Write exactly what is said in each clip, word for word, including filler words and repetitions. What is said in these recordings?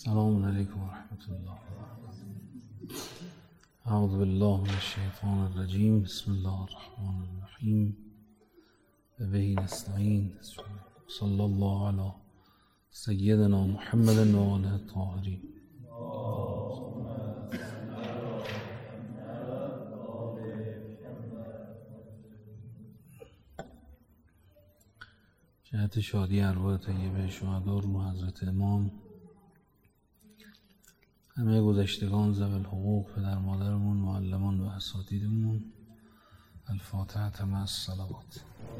السلام علیکم و رحمت الله. اعوذ بالله من الشیطان الرجیم. بسم الله الرحمن الرحیم. و به نستعین. صلی الله علی سیدنا محمد و آله الطاهرین. جهت شادی ارواح طیبه شهدا روح حضرت امام، همه گذشتگان، ذوی الحقوق، پدر مادرمون، معلمان و اساتیدمون. الفاتحه مع الصلوات.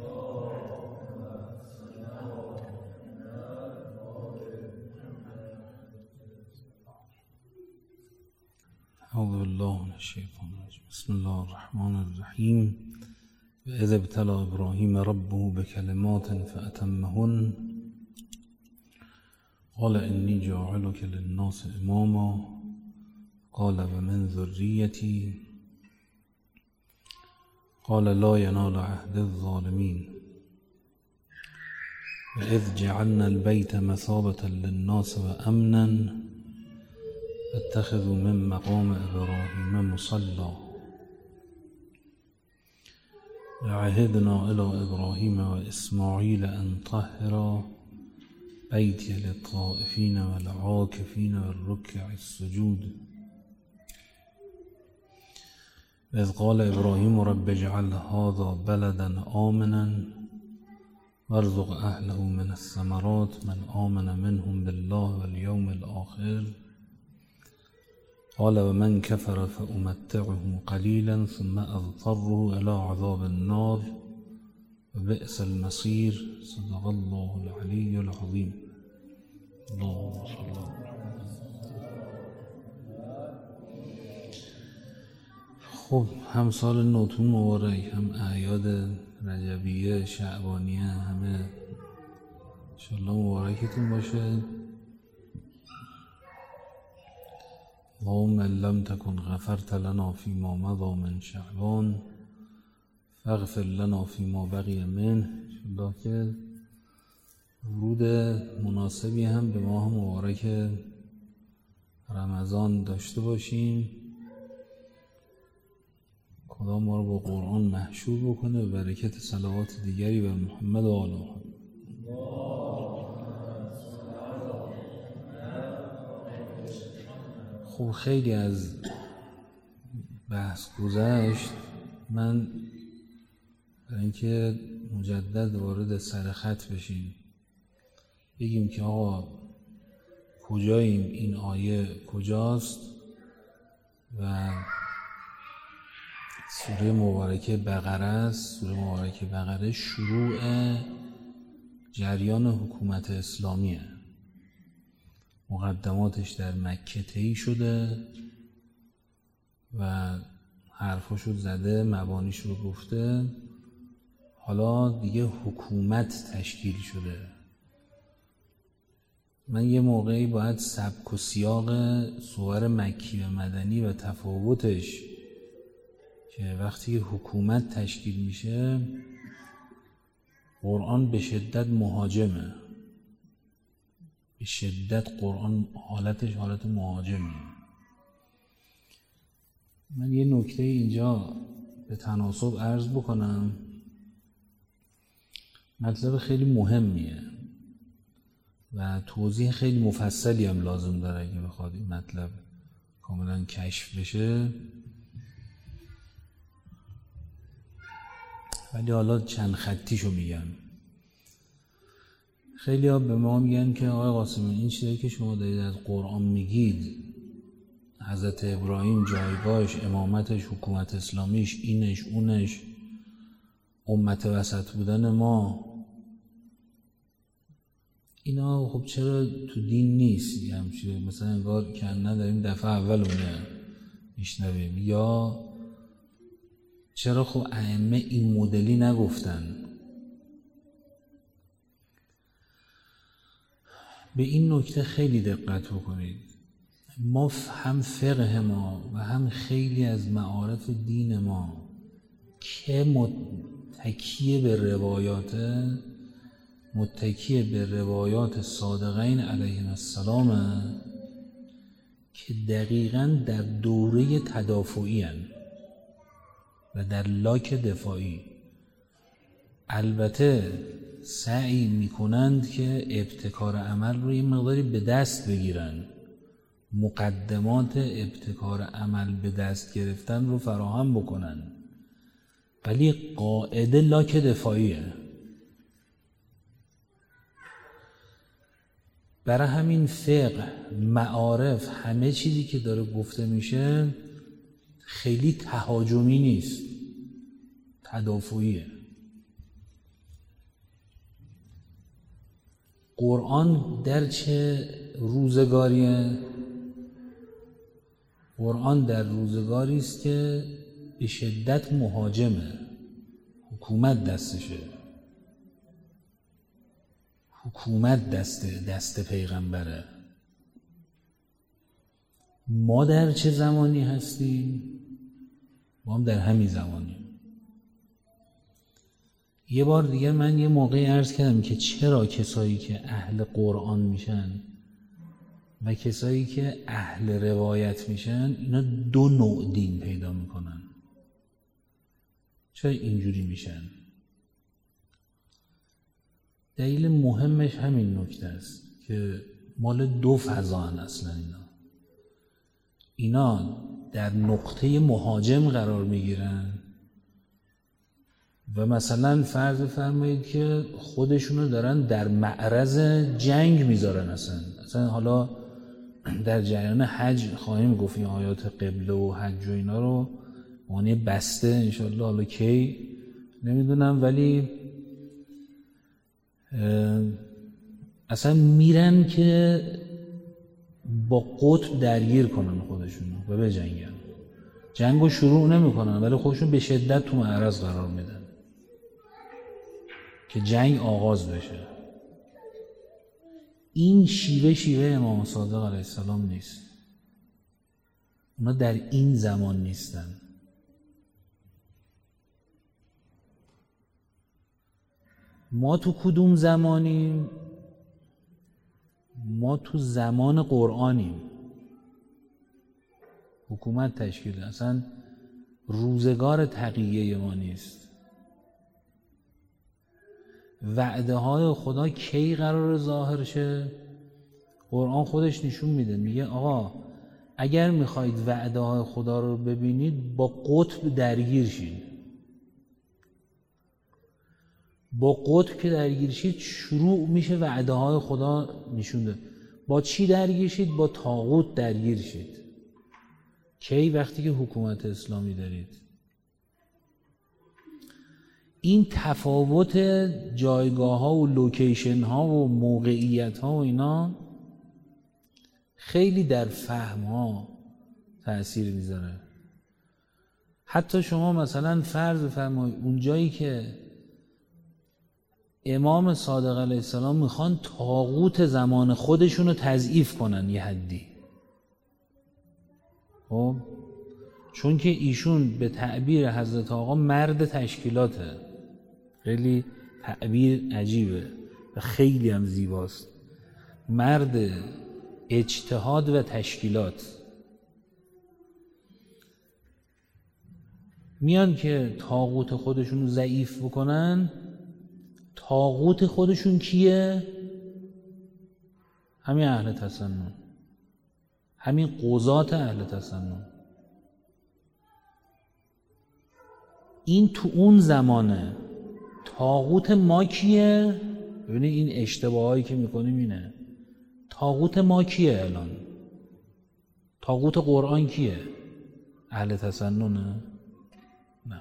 اعوذ بالله من الشیطان الرجیم. بسم الله الرحمن الرحیم. و اذ ابتلی ابراهیم ربه بکلمات فاتمهن قال انی جاعلک للناس اماما قال و من ذریتی قال لا ینال عهد الظالمین. و اذ جعلنا البیت مثابة للناس و امنا اتخذوا من مقام ابراهیم مصلا وعهدنا الى ابراهیم و اسماعیل ان طهرا بیتی للطائفین والعاکفین والرکع السجود. اذ قال ابراهیم رب اجعل هذا بلدا آمنا وارزق اهله من الثمرات من آمن منهم بالله واليوم الآخر قال ومن كفر فأمتعه قليلا ثم أضطره إلى عذاب النار وبئس المصير. صدق الله العلي العظيم. اللهم صل على محمد. خب هم سال نوتون مبارک، هم اعیاد رجبیه شعبانیه، همه انشالله مبارکتون باشه. اللهم لم تكن غفرت لنا فيما مضى من شعبان فاغفر لنا فيما بقي منه. انشالله که ورود مناسبی هم به ماه مبارک رمضان داشته باشیم. خدا ما رو با قرآن محشور بکنه و برکت صلوات دیگری بر محمد و آل محمد. خب خیلی از بحث گذشت. من برای اینکه مجدد وارد سرخط بشیم بگیم که آقا کجاییم، این آیه کجاست و سوره مبارکه بقره است. سوره مبارکه بقره شروع جریان حکومت اسلامیه. مقدماتش در مکه طی شده و حرفاشو زده، مبانیش رو گفته. حالا دیگه حکومت تشکیل شده. من یه موقعی باید سبک و سیاق صور مکی و مدنی و تفاوتش که وقتی حکومت تشکیل میشه قرآن به شدت مهاجمه. به شدت قرآن حالتش حالت مهاجمه. من یه نکته اینجا به تناسب عرض بکنم. مطلب خیلی مهمیه و توضیح خیلی مفصلی هم لازم داره اگه بخواد این مطلب کاملا کشف بشه. ولی حالا چند خطیشو میگم. خیلی ها به ما میگن که آقای قاسمی این چیزایی که شما دارید از قرآن میگید، حضرت ابراهیم جایگاهش، امامتش، حکومت اسلامیش، اینش اونش، امت وسط بودن ما، اینا خب چرا تو دین نیست؟ همچه مثلا انگار که نداریم دفعه اول اونه میشنویم. یا چرا خب ائمه این مدلی نگفتن؟ به این نکته خیلی دقت بکنید. ما هم فقه ما و هم خیلی از معارف دین ما که متکیه به روایات متکی به روایات صادقین علیهم السلام که دقیقاً در دوره تدافعی هن و در لاک دفاعی. البته سعی میکنند که ابتکار عمل رو یه مقداری به دست بگیرن، مقدمات ابتکار عمل به دست گرفتن رو فراهم بکنن، ولی قاعده لاک دفاعیه. برای همین فقه، معارف، همه چیزی که داره گفته میشه خیلی تهاجمی نیست، تدافعیه. قرآن در چه روزگاریه؟ قرآن در روزگاری است که به شدت مهاجمه، حکومت دستشه، حکومت دست دست پیغمبره. ما در چه زمانی هستیم؟ ما هم در همین زمانیم. یه بار دیگه من یه موقعی عرض کردم که چرا کسایی که اهل قرآن میشن و کسایی که اهل روایت میشن اینا دو نوع دین پیدا میکنن. چرا اینجوری میشن؟ دلیل مهمش همین نکته است که مال دو فضان اصلا اینا. اینا در نقطه مهاجم قرار میگیرن و مثلا فرض فرمایید که خودشونو دارن در معرض جنگ میذارن. اصلا اصلا حالا در جریان حج خواهیم گفت این آیات قبله و حج و اینا رو معنی بسته انشالله، حالا کی نمیدونم، ولی اصلا میرن که با قطب درگیر کنن خودشونو و بجنگن. جنگو شروع نمیکنن ولی خودشون به شدت تو معرض قرار میدن که جنگ آغاز بشه. این شیوه شیوه امام صادق علیه السلام نیست. اونا در این زمان نیستن. ما تو کدوم زمانیم؟ ما تو زمان قرآنیم. حکومت تشکیل ده. اصلا روزگار تقیه ما نیست. وعده های خدا کی قرار ظاهر شه؟ قرآن خودش نشون میده، میگه آقا اگر میخواید وعده های خدا رو ببینید با قطب درگیر شید. با قطب که درگیر شید شروع میشه وعده های خدا نشون ده. با چی درگیر شید؟ با طاغوت درگیر شید. کی؟ وقتی که حکومت اسلامی دارید. این تفاوت جایگاه ها و لوکیشن ها و موقعیت ها و اینا خیلی در فهم ها تأثیر میذاره. حتی شما مثلا فرض بفرمایید اون جایی که امام صادق علیه السلام میخوان طاغوت زمان خودشون رو تضعیف کنن یه حدی، خب چون که ایشون به تعبیر حضرت آقا مرد تشکیلاته، خیلی تعبیر عجیبه و خیلی هم زیباست، مرد اجتهاد و تشکیلات. میان که طاغوت خودشون رو ضعیف بکنن. طاغوت خودشون کیه؟ همین اهل تسنن، همین قضات اهل تسنن. این تو اون زمانه. طاغوت ما کیه؟ ببینید این اشتباهایی که میکنیم اینه. طاغوت ما کیه الان؟ طاغوت قرآن کیه؟ اهل تسننه؟ نه.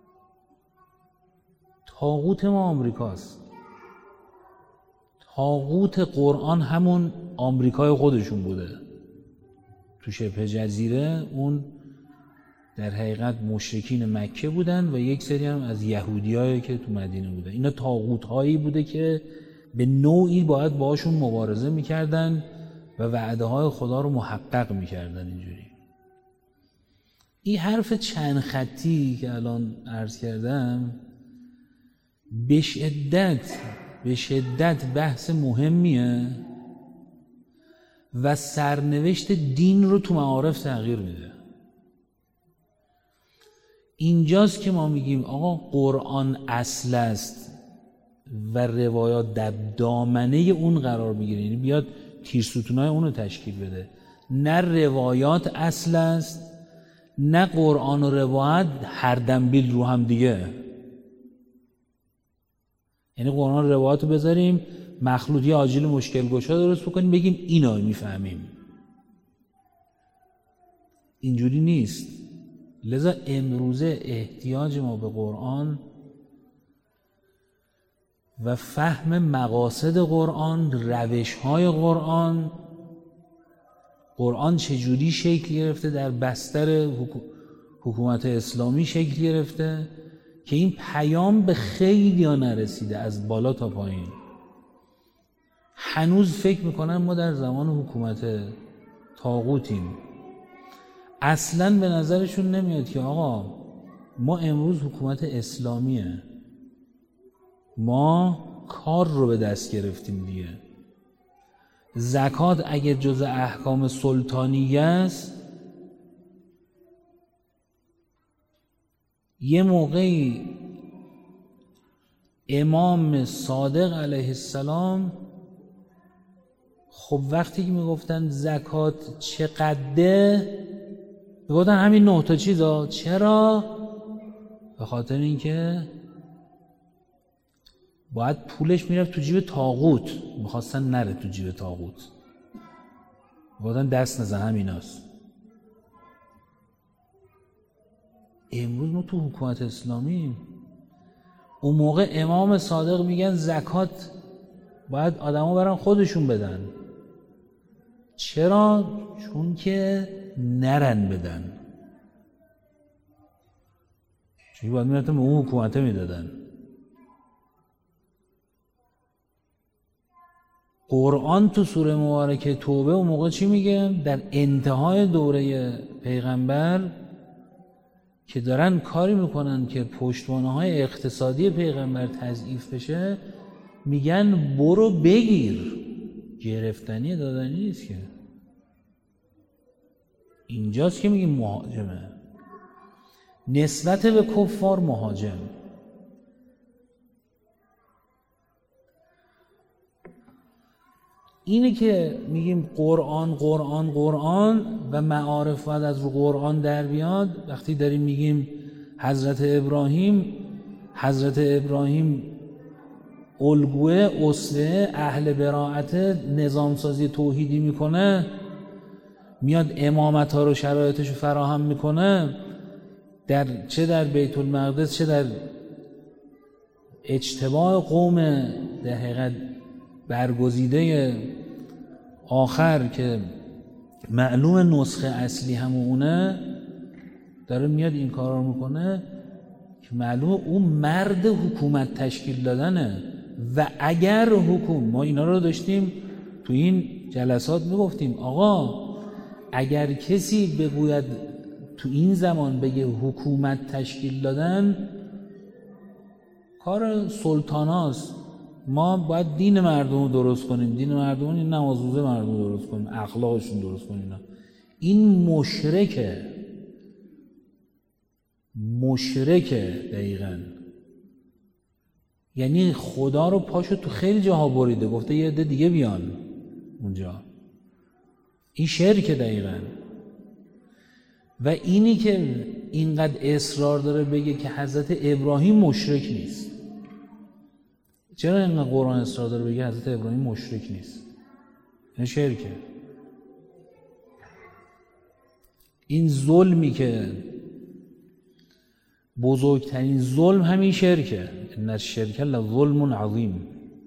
طاغوت ما آمریکاست. طاغوت قرآن همون آمریکای خودشون بوده. تو شبه جزیره اون در حقیقت مشرکین مکه بودن و یک سری هم از یهودیایی که تو مدینه بودن. اینا طاغوت هایی بوده که به نوعی باید باشون مبارزه میکردن و وعده های خدا رو محقق میکردن. اینجوری این حرف چند خطی که الان عرض کردم به شدت به شدت بحث مهمیه و سرنوشت دین رو تو معارف تغییر میده. اینجاست که ما میگیم آقا قرآن اصل است و روایات در دامنه اون قرار بگیره، یعنی بیاد تیرستونای اون رو تشکیل بده. نه روایات اصل است، نه قرآن و روایت هر دنبیل رو هم دیگه. یعنی قرآن و روایت رو بذاریم مخلوطی آجیل مشکل گشا درست بکنیم بگیم اینا میفهمیم. اینجوری نیست. لذا امروزه احتیاج ما به قرآن و فهم مقاصد قرآن، روش‌های قرآن، قرآن چجوری شکل گرفته در بستر حکومت اسلامی شکل گرفته که این پیام به خیلی ها نرسیده از بالا تا پایین. هنوز فکر میکنن ما در زمان حکومت طاغوتیم. اصلاً به نظرشون نمیاد که آقا ما امروز حکومت اسلامیه، ما کار رو به دست گرفتیم دیگه. زکات اگه جز احکام سلطانیه است، یه موقعی امام صادق علیه السلام خب وقتی که میگفتن زکات چقدره میگفتن همین نه تا چیزا. چرا؟ به خاطر اینکه باید پولش میرفت تو جیب طاغوت، میخواستن نره تو جیب طاغوت، میگفتن دست نزن همیناست. امروز ما تو حکومت اسلامی اون موقع امام صادق میگن زکات باید آدما برن خودشون بدن. چرا؟ چون که نرن بدن، چون باید میرفتن به اون حکومته میدادن. قرآن تو سوره مبارکه توبه اون موقع چی میگه؟ در انتهای دوره پیغمبر که دارن کاری میکنن که پشتوانه‌های اقتصادی پیغمبر تضعیف بشه، میگن برو بگیر. گرفتنی دادنی نیست که. اینجاست که میگیم مهاجمه، نسبت به کفار مهاجم. اینه که میگیم قرآن قرآن قرآن و معارف باید از رو قرآن در بیاد. وقتی داریم میگیم حضرت ابراهیم حضرت ابراهیم الگوه اسوه اهل براءت نظامسازی توحیدی میکنه، میاد امامت ها رو شرایطش رو فراهم میکنه، در چه در بیت المقدس چه در اجتماع قوم در حقیقت برگزیده آخر که معلوم نسخه اصلی همونه، داره میاد این کارا رو میکنه که معلومه اون مرد حکومت تشکیل دادنه. و اگر حکومت، ما اینا رو داشتیم تو این جلسات میگفتیم آقا اگر کسی بگوید تو این زمان بگه حکومت تشکیل دادن، کار سلطاناست. ما باید دین مردم رو درست کنیم، دین مردم این نمازروزه مردم رو درست کنیم، اخلاقشون درست کنیم. این مشرکه مشرکه دقیقاً. یعنی خدا رو پاشو تو خیلی جاها بریده، گفته یه عده دیگه بیان اونجا. این شرکه دقیقاً. و اینی که اینقدر اصرار داره بگه که حضرت ابراهیم مشرک نیست. چرا اینقدر قرآن اصرار داره بگه حضرت ابراهیم مشرک نیست؟ این شرکه. این ظلمی که بزرگترین ظلم همین شرکه. ان الشرک لظلم عظیم.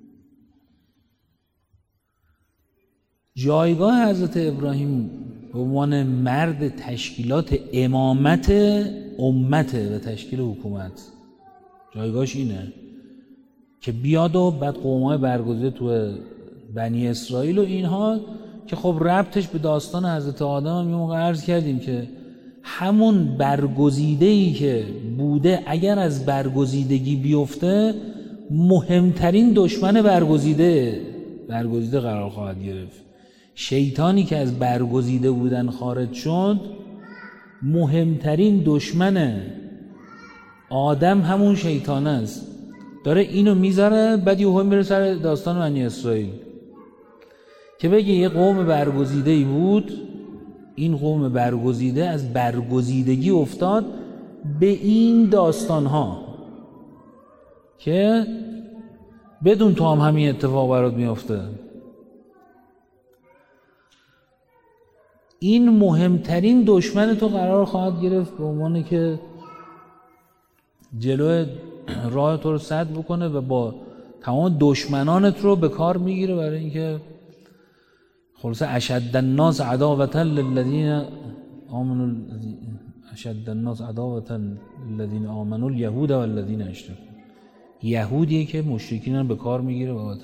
جایگاه حضرت ابراهیم به عنوان مرد تشکیلات امامت امت و تشکیل حکومت، جایگاهش اینه که بیاد و بعد قوم‌های برگزیده تو بنی اسرائیل و اینها، که خب ربطش به داستان حضرت آدم هم یه موقع عرض کردیم که همون برگزیده‌ای که بوده اگر از برگزیدگی بیفته مهمترین دشمن برگزیده برگزیده قرار خواهد گرفت. شیطانی که از برگزیده بودن خارج شد، مهمترین دشمن آدم همون شیطان است. داره اینو میذاره، بعد یهو میره سر داستان بنی اسرائیل که بگه یه قوم برگزیده‌ای بود، این قوم برگزیده از برگزیدگی افتاد به این داستانها که بدون تو هم همین اتفاق برات میفته. این مهمترین دشمن تو قرار خواهد گرفت به عنوانی که جلوی راه تو رو سد بکنه و با تمام دشمنانت رو به کار میگیره برای اینکه خلاصه اشد الناس عداوة للذین آمنوا اشد الناس عداوة للذین آمنوا اليهود والذین اشرکوا. یهودیه که مشرکین رو به کار میگیره بابت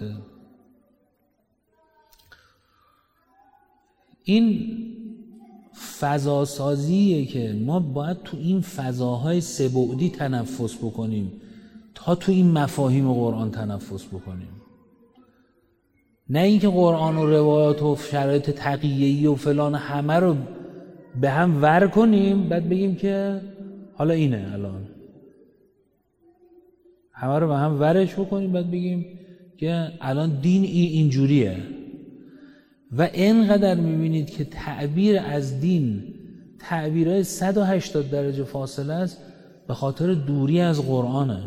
این فضا سازیه که ما باید تو این فضاهای سه‌بعدی تنفس بکنیم تا تو این مفاهیم قرآن تنفس بکنیم. نه اینکه قرآن و روایات و شرایط تقیه‌ای و فلان همه رو به هم ور کنیم بعد بگیم که حالا اینه، الان همه رو به هم ورش بکنیم بعد بگیم که الان دین اینجوریه. و اینقدر میبینید که تعبیر از دین تعبیرهای صد و هشتاد درجه فاصله است به خاطر دوری از قرآنه.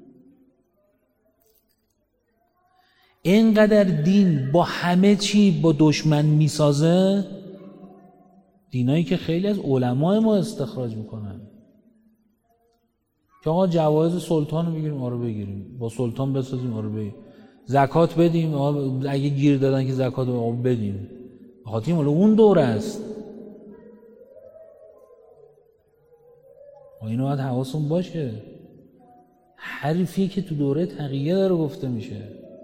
اینقدر دین با همه چی با دشمن میسازه، دینایی که خیلی از علمای ما استخراج میکنن که آقا جوایز سلطان رو بگیریم، آره بگیریم، با سلطان بسازیم، آره بگیریم، زکات بدیم، اگه گیر دادن که زکات رو بدیم، بخاطر این اون دوره است. و اینو باید حواسون باشه، حرفی که تو دوره تقیه داره گفته میشه.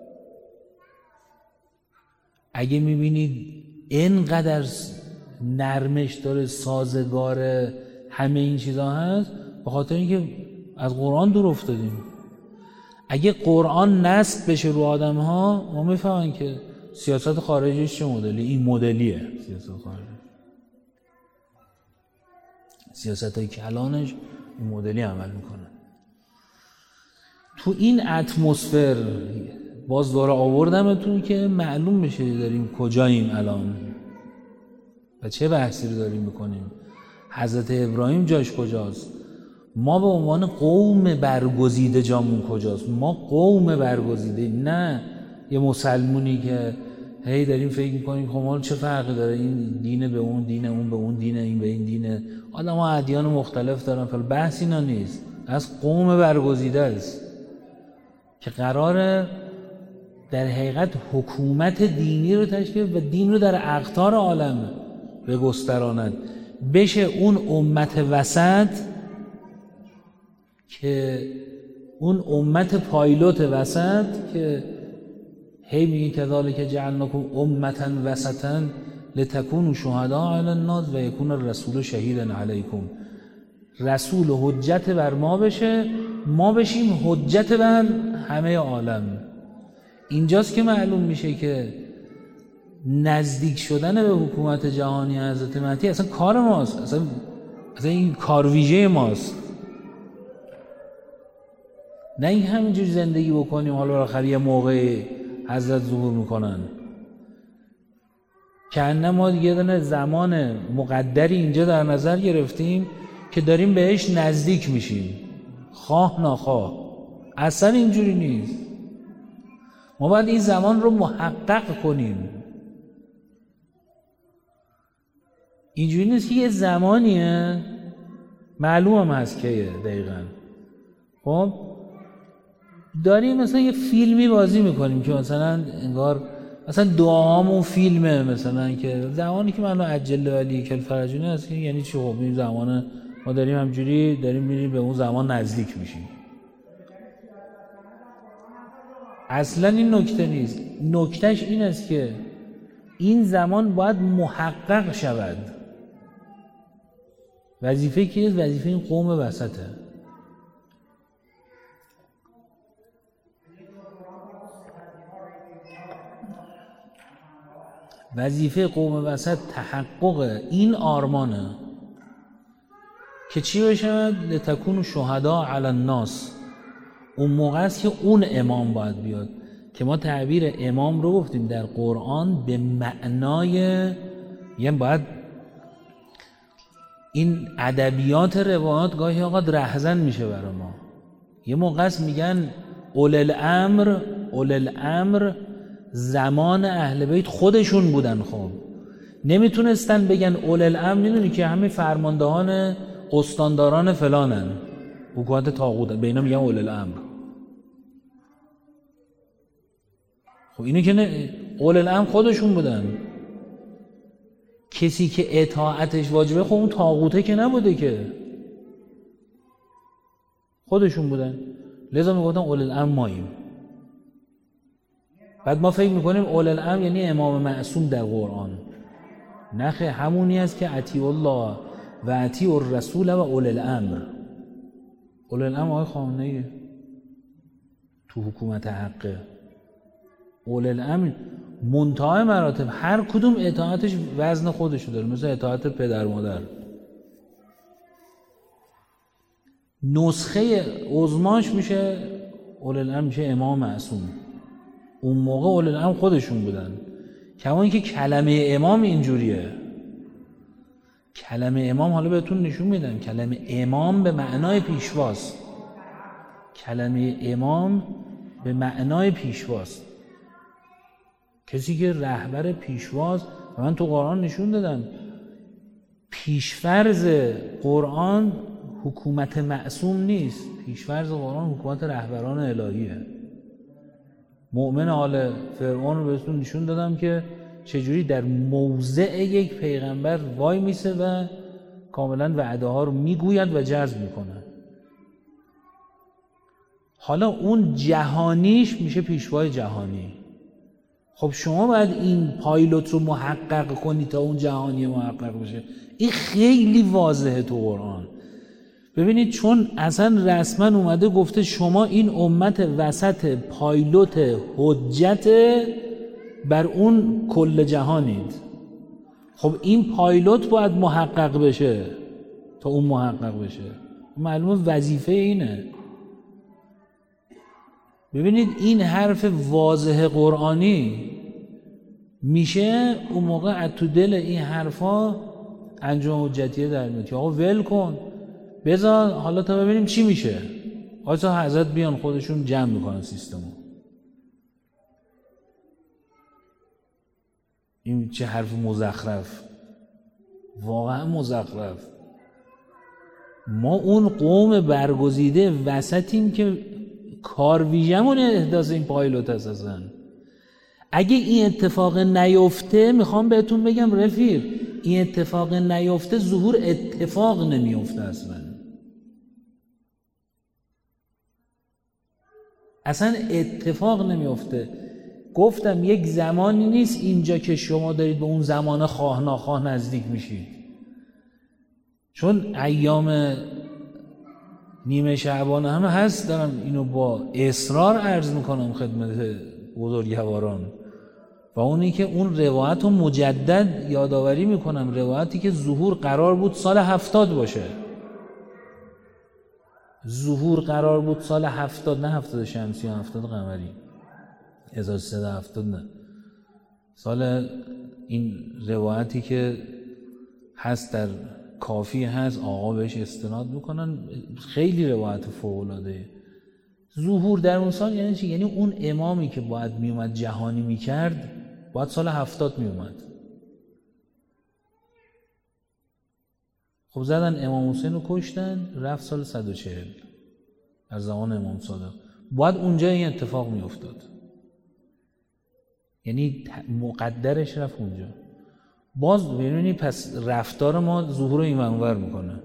اگه میبینید اینقدر نرمش داره، سازگار همه این چیزا هست، به خاطر اینکه از قرآن دور افتادیم. اگه قرآن نصب بشه رو آدم ها، ما میفهمن که سیاست خارجیش چه مدلی، این مدلیه سیاست خارجی، سیاست های کلانش این مدلی عمل میکنن. تو این اتمسفر باز دوره آوردمتون که معلوم بشه داریم کجاییم الان و چه بحثی رو داریم میکنیم. حضرت ابراهیم جاش کجاست؟ ما به عنوان قوم برگزیده جامون کجاست؟ ما قوم برگزیده، نه یه مسلمونی که هی داریم فکر میکنیم خب ما چه فرقی داره، این دینه به اون دینه، اون به اون دینه، این به این دینه، آدم ها ادیان مختلف دارن. فل بحث اینا نیست، از قوم برگزیده است که قراره در حقیقت حکومت دینی رو تشکیل و دین رو در اقطار عالم بگستراند، بشه اون امت وسط که اون امت پایلوت وسط که هی میگه کذالک جعلناکم امة وسطا لتکونوا شهداء علی الناس و یکون الرسول شهیدا علیکم. رسول حجت بر ما بشه، ما بشیم حجت بر همه عالم. اینجاست که معلوم میشه که نزدیک شدن به حکومت جهانی حضرت مهدی اصلا کار ماست، اصلا, اصلا این کار ویژه ماست. نه این همینجور زندگی بکنیم حالا آخر یه موقع حضرت ظهور میکنن، که انه ما یه دونه زمان مقدری اینجا در نظر گرفتیم که داریم بهش نزدیک میشیم خواه ناخواه. اصلا اینجوری نیست. ما باید این زمان رو محقق کنیم. اینجوری نیست که یه زمانیه معلوم هم هست که دقیقا خب داریم مثلا یه فیلمی بازی میکنیم که مثلا انگار مثلا دعامون فیلمه، مثلا که زمانی که منو عجل ولی کل فرجونه هست که یعنی چی؟ خب این زمان ما داریم همجوری داریم میریم به اون زمان نزدیک میشیم. اصلا این نکته نیست. نکتهش این است که این زمان باید محقق شود. وظیفه کیه؟ وظیفه این قوم وسطه. وظیفه قوم وسط تحقق این آرمانه که چی بشه؟ لتکونوا شهداء علی الناس. اون موقع است که اون امام باید بیاد، که ما تعبیر امام رو گفتیم در قرآن به معنای، یعنی باید این ادبیات روایات گاهی اوقات رهزن میشه برای ما. یه موقع است میگن اول الامر، اول الامر زمان اهل بیت خودشون بودن. خب نمیتونستن بگن اول الامر، میدونی که همه فرماندهان استانداران فلانن، حکومت طاغوت، به اینا میگن اول الامر. خب اینو که نه، اول الامر خودشون بودن. کسی که اطاعتش واجبه خب اون طاغوته که نبوده که، خودشون بودن. لذا میگفتن اول الامر ماییم. بعد ما فکر میکنیم اول الامر یعنی امام معصوم در قرآن. نخه، همونی است که اطیعوا الله و اطیعوا الرسول و اول الامر. اول الامر آقای خامنه‌ای تو حکومت حقه. اول الامر منتهای مراتب، هر کدوم اطاعتش وزن خودشو داره، مثل اطاعت پدر مادر. نسخه عظماش میشه اول الامر، میشه امام معصوم. اون موقع اول الامر خودشون بودن. کما اینکه کلمه امام اینجوریه. کلمه امام حالا بهتون نشون میدم، کلمه امام به معنای پیشواست. کلمه امام به معنای پیشواست، کسی که رهبر پیشواست. و من تو قرآن نشون دادم پیشفرض قرآن حکومت معصوم نیست، پیشفرض قرآن حکومت رهبران الهیه. مؤمن آل فرعون رو بهتون نشون دادم که چجوری در موضع یک پیغمبر وای میسه و کاملا وعده ها رو میگوید و جذب میکنه. حالا اون جهانیش میشه پیشوای جهانی. خب شما باید این پایلوت رو محقق کنی تا اون جهانی محقق بشه. این خیلی واضحه تو قرآن. ببینید چون اصلا رسما اومده گفته شما این امت وسط پایلوت حجت بر اون کل جهانید. خب این پایلوت باید محقق بشه تا اون محقق بشه. معلومه وظیفه اینه. ببینید این حرف واضح قرآنی میشه اون موقع از تو دل این حرفا انجام حجتیه در میاد که آقا ول کن، بذار حالا تا ببینیم چی میشه. آقا حضرت بیان خودشون جمع میکنن سیستمو. این چه حرف مزخرف، واقعا مزخرف. ما اون قوم برگزیده وسطیم که کار ویژمون احداث این پایلوت اساساً. اگه این اتفاق نیفته، میخوام بهتون بگم رفیق، این اتفاق نیفته ظهور اتفاق نمیفته اصلا. اصلا اتفاق نمیفته. گفتم یک زمانی نیست اینجا که شما دارید به اون زمان خواه ناخواه نزدیک میشید. چون ایام نیمه شعبان همه هست، دارم اینو با اصرار عرض میکنم خدمت بزرگواران، و اونی که اون روایت رو مجدد یادآوری میکنم، روایتی که ظهور قرار بود سال هفتاد باشه. ظهور قرار بود سال هفتاد، نه هفتاد شمسی، هفتاد قمری، هزار و سیصد و هفتاد نه. سال این روایتی که هست در کافی هست، آقا بهش استناد میکنن، خیلی روایت فوق‌العاده. ظهور در اون سال یعنی چی؟ یعنی اون امامی که باید میومد جهانی میکرد باید سال هفتاد میومد. خب زدن امام حسین رو کشتن، رفت سال صد و چهل در زمان امام صادق. باید اونجا این اتفاق میافتاد، یعنی مقدرش رفت اونجا. باز ببینید پس رفتار ما ظهور این منور میکنه.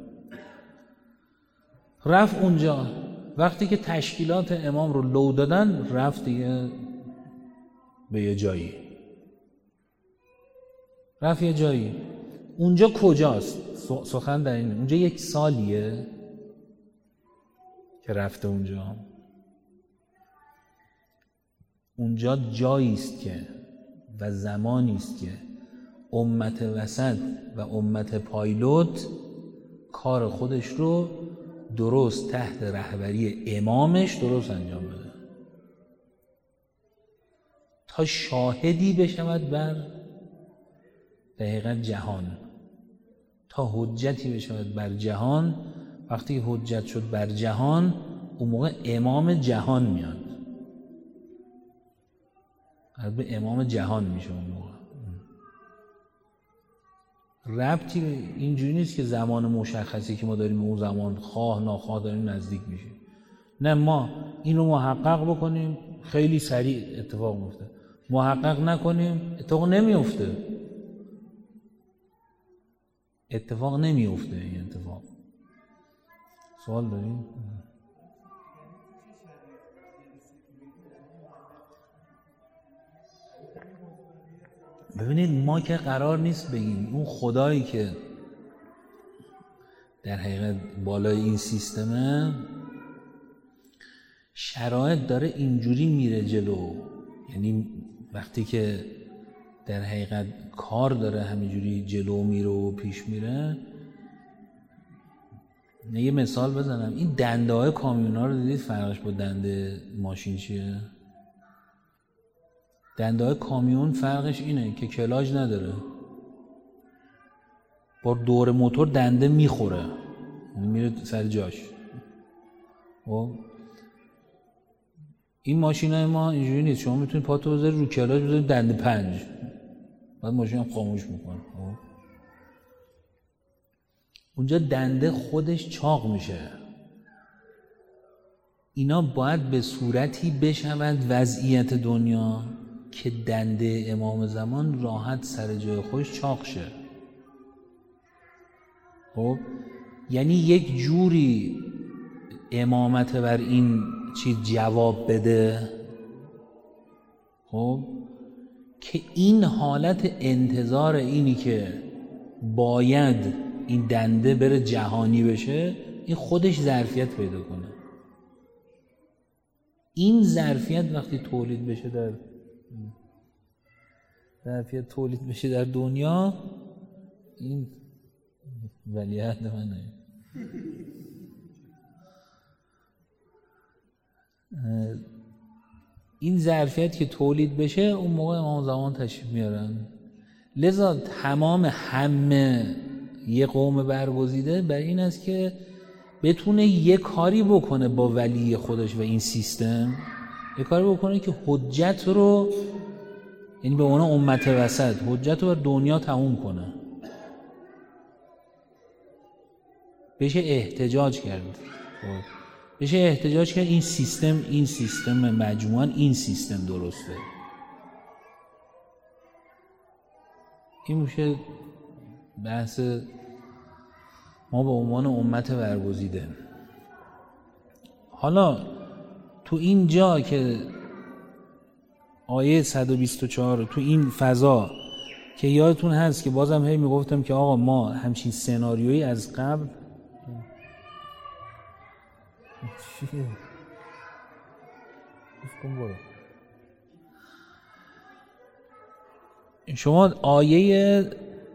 رفت اونجا، وقتی که تشکیلات امام رو لو دادن رفت دیگه به یه جایی، رفت یه جایی. اونجا کجاست؟ سخن در اینه. اونجا یک سالیه که رفته اونجا. اونجا جایی است که و زمانی است که امت وسط و امت پایلوت کار خودش رو درست تحت رهبری امامش درست انجام بده تا شاهدی بشود بر دقیقاً جهان، تا حجتی بشود بر جهان. وقتی حجت شد بر جهان اون موقع امام جهان میاد، به امام جهان میشه اون موقع. ربطی اینجوری نیست که زمان مشخصی که ما داریم اون زمان خواه ناخواه داریم نزدیک میشه. نه، ما اینو محقق بکنیم خیلی سریع اتفاق میفته، محقق نکنیم اتفاق نمیفته، اتفاق نمیفته این اتفاق. سوال داریم؟ ببینید ما که قرار نیست بگیم اون خدایی که در حقیقت بالای این سیستمه شرایط داره اینجوری میره جلو، یعنی وقتی که در حقیقت کار داره همینجوری جلو میره و پیش میره. یه مثال بزنم، این دنده های کامیون ها رو دیدید فرقش با دنده ماشین چیه؟ دنده های کامیون فرقش اینه که کلاژ نداره، با دور موتور دنده میخوره، میره سر جاش. و این ماشین های ما اینجوری نیست، شما میتونید پاتو بذاری رو کلاژ بذاری دنده پنج، بعد ماشین هم خاموش میکنه. اونجا دنده خودش چاق میشه. اینا باید به صورتی بشود وضعیت دنیا که دنده امام زمان راحت سر جای خودش چاق شه. خب یعنی یک جوری امامت بر این چیز جواب بده خب که این حالت انتظار اینی که باید این دنده بره جهانی بشه این خودش ظرفیت پیدا کنه. این ظرفیت وقتی تولید بشه در ظرفیت تولید بشه در دنیا، این ولیعهد منه. این ظرفیت که تولید بشه اون موقع امام زمان تشریف میارن. لذا تمام همه یه قوم برگزیده بر این است که بتونه یه کاری بکنه با ولی خودش و این سیستم، یه کاری بکنه که حجت رو، یعنی به عنوان امت وسط حجت رو بر دنیا تموم کنه، بشه احتجاج کرد. بشه احتجاج کرد این سیستم این سیستم مجموعاً این سیستم درسته. این میشه بحث ما به عنوان امت برگزیده. حالا تو این جا که آیه صد و بیست و چهار تو این فضا که یادتون هست که بازم هی میگفتم که آقا ما همچین سناریویی از قبل چیه؟ شما آیه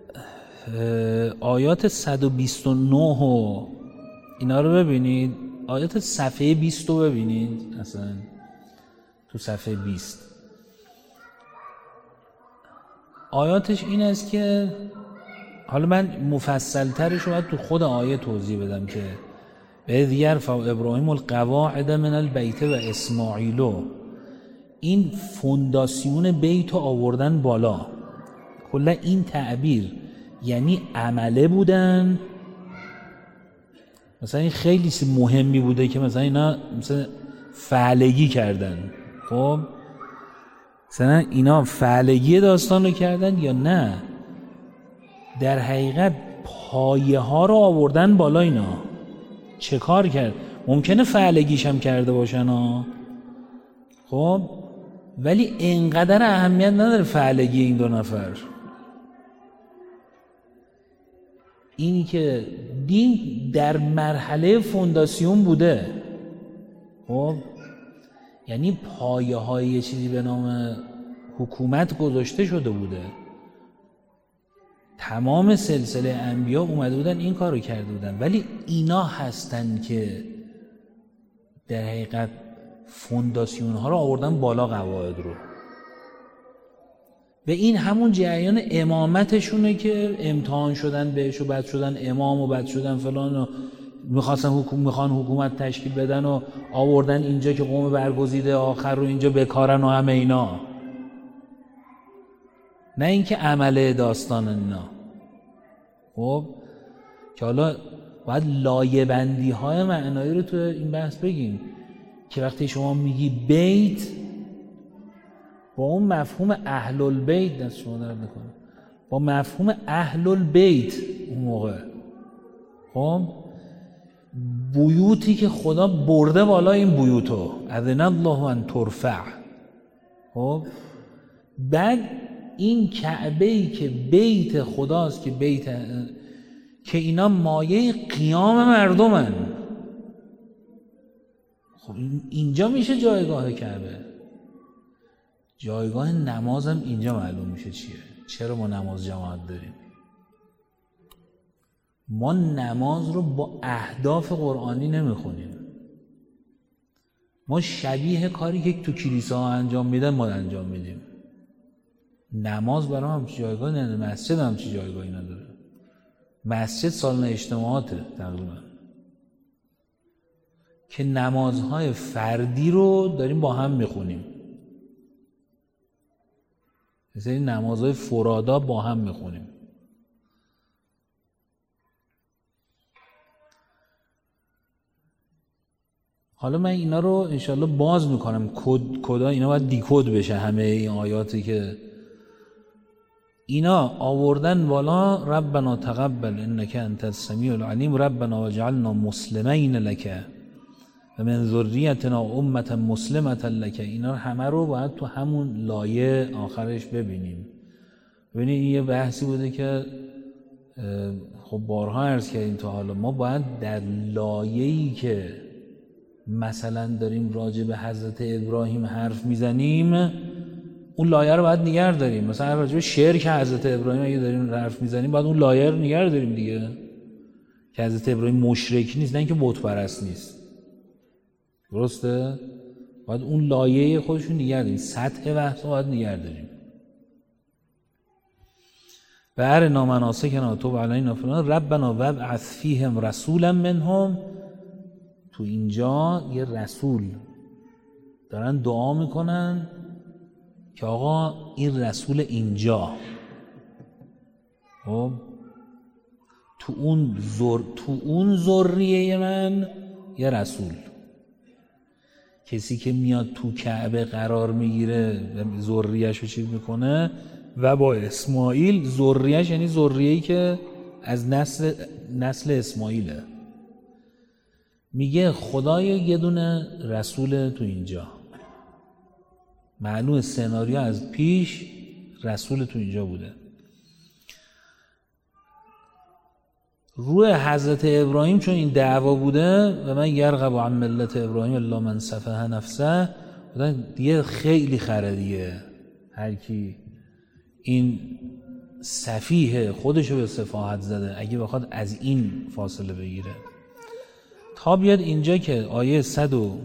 آیات صد و بیست و نه و اینا رو ببینید، آیات صفحه بیست رو ببینید. اصلا تو صفحه بیست آیاتش این است که حالا من مفصل ترش رو باید تو خود آیه توضیح بدم که اذ یرفع ابراهیم القواعد من البیت و اسماعیلو، این فونداسیون بیت رو آوردن بالا. کلا این تعبیر یعنی عمله بودن، مثلا این خیلی مهمی بوده که مثلا اینا مثلا فعلگی کردن. خب مثلا اینا فعلگی داستان رو کردن یا نه در حقیقت پایه ها رو آوردن بالا. اینا چه کار کرد؟ ممکنه فعلگیش هم کرده باشن ها، خب ولی اینقدر اهمیت نداره فعلگی این دو نفر. اینی که دین در مرحله فونداسیون بوده، خب یعنی پایه های یه چیزی به نام حکومت گذاشته شده بوده. تمام سلسله انبیا اومده بودن این کار رو کرده بودن، ولی اینا هستن که در حقیقت فونداسیون ها رو آوردن بالا، قواعد رو. و این همون جریان امامتشونه که امتحان شدن بهش و بعد شدن امام و بعد شدن فلان و میخواستن حکوم میخوان حکومت تشکیل بدن و آوردن اینجا که قوم برگزیده آخر رو اینجا بکارن و همه اینا، نه اینکه عمله داستان اینا. خب که حالا باید لایه بندی های معنایی رو تو این بحث بگیم که وقتی شما میگی بیت با اون مفهوم اهل البیت، دست شما درد نکنه، با مفهوم اهل البیت اون موقع، خب بیوتی که خدا برده بالا این بیوتو، اذن الله ان ترفع، خب بعد این کعبه‌ای که بیت خداست، که بیت که اینا مایه قیام مردمن، خب اینجا میشه جایگاه کعبه. جایگاه نمازم اینجا معلوم میشه چیه. چرا ما نماز جماعت داریم؟ ما نماز رو با اهداف قرآنی نمیخونیم. ما شبیه کاری که تو کلیسا انجام میدن ما انجام میدیم. نماز برای هم چی جایگاه نداره، مسجد هم چی جایگاهی نداره. مسجد سالن اجتماعاته تقریبا، که نمازهای فردی رو داریم با هم میخونیم، مثل این نمازهای فرادا با هم میخونیم. حالا من اینا رو انشالله باز میکنم، کد کدا اینا باید دیکود بشه، همه این آیاتی که اینا آوردن بالا. ربنا تقبل انک انت السمیع العلیم ربنا وجعلنا مسلمین لک و من ذریتنا امه مسلمه لک. اینا همه رو باید تو همون لایه آخرش ببینیم. ببینید این یه بحثی بوده که خب بارها عرض کردیم تا حالا، ما باید در لایه‌ای که مثلا داریم راجع به حضرت ابراهیم حرف میزنیم اون لایه رو باید نگه داریم. مثلا راجع به شرک حضرت ابراهیم اگه داریم حرف میزنیم باید اون لایه رو نگه داریم دیگه، که حضرت ابراهیم مشرک نیست، نه اینکه بت پرست نیست. درسته؟ باید اون لایه خودشون نگه داریم، سطح بحث رو باید نگه داریم. و ارنا مناسکنا وتب علینا فلان ربنا وابعث فیهم رسولا منهم. تو اینجا یه رسول دارن دعا میکنن که آقا این رسول اینجا، خب تو اون زر تو اون ذریه من یه رسول، کسی که میاد تو کعبه قرار میگیره ذریه‌اش رو چیز میکنه. و با اسماعیل ذریه‌اش یعنی ذریه‌ای که از نسل نسل اسماعیله. میگه خدای یه دونه رسول تو اینجا، معلوم سناریو از پیش رسول تو اینجا بوده. روی حضرت ابراهیم چون این دعوا بوده و من یرغب عن ملت ابراهیم الا من سفه نفسه، دیگه خیلی خره دیگه، هر کی این سفیه خودشو به سفاهت زده اگه بخواد از این فاصله بگیره. تا بیاد اینجا که آیه صد و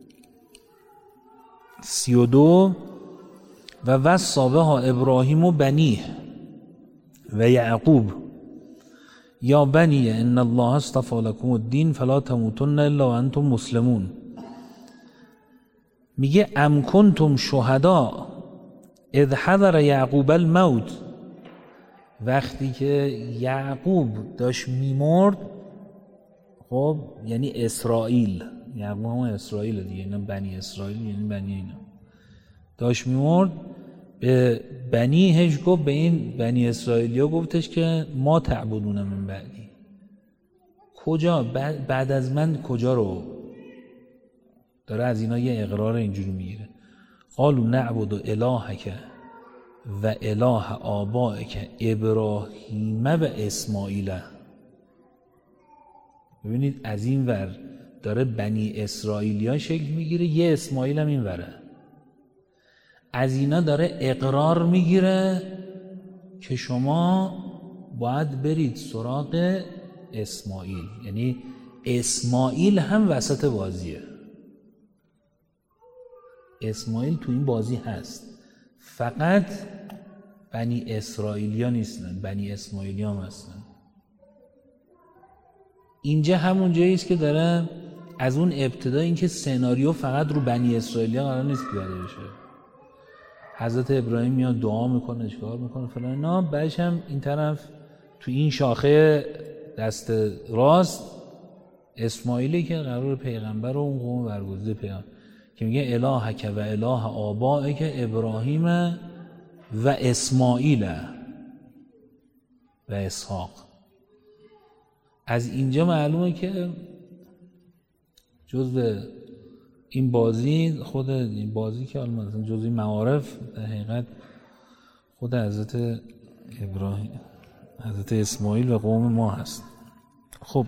سی و دو و وصی بها ابراهیم و بنیه و یعقوب یا بنی ان الله اصطفى لكم الدین فلا تموتن الا وانتم مسلمون. میگه ام کنتم شهدا اذ حضر یعقوب الموت، وقتی که یعقوب داشت میمرد، خب یعنی اسرائیل، یعقوب هم اسرائیل دیگه، اینا بنی اسرائیل یعنی بنی اینا، داشت میمرد به بنیهش گفت، به این بنی اسرائیلیا گفتش که ما تعبدون من بعدی، کجا بعد از من کجا رو داره از اینا یه اقرار اینجوری میگیره. قالوا نعبد الهک و اله آبائک ابراهیم و اسماعیل. ببینید از این ور داره بنی اسرائیلیا شکل میگیره، یه اسماعیل هم این وره، از اینا داره اقرار میگیره که شما باید برید سراغ اسماعیل. یعنی اسماعیل هم وسط بازیه. اسماعیل تو این بازی هست، فقط بنی اسرائیلیا نیستن، بنی اسماعیلیا هم هستن. اینجا همون جایی است که داره از اون ابتدا این که سناریو فقط رو بنی اسرائیلیا قرار نیست پیاده بشه. حضرت ابراهیم میاد دعا میکنه، چیکار میکنه فلان اینا، بعدش هم این طرف تو این شاخه دست راست اسماعیلی که قرار پیغمبر و اون قوم برگزیده پیغمبر که میگه الهک و اله آبائک ابراهیم و اسماعیل و اسحاق. از اینجا معلومه که جزء این بازی، خود این بازی که حالا مثلا جزء این معارف در حقیقت خود حضرت ابراهیم، حضرت اسماعیل و قوم ما هست. خب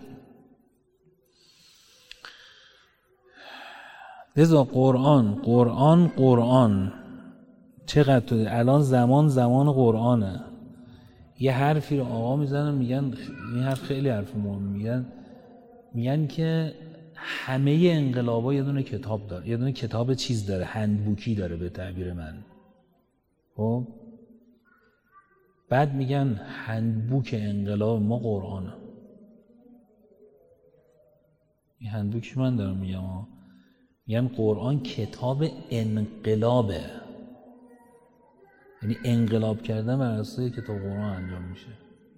لذا قرآن قرآن قرآن چقدر تو الان زمان زمان قرآنه. یه حرفی رو آقا میزنن میگن این حرف خیلی حرف مهمه، میگن میگن که همه انقلابا یه دونه کتاب داره، یه دونه کتاب چیز داره، هندبوکی داره به تعبیر من. خب بعد میگن هندبوک انقلاب ما قرآنه. این هندبوکی من دارم میگم ها. میگن قرآن کتاب انقلابه، یعنی انقلاب کردن بر اساس کتاب قرآن انجام میشه.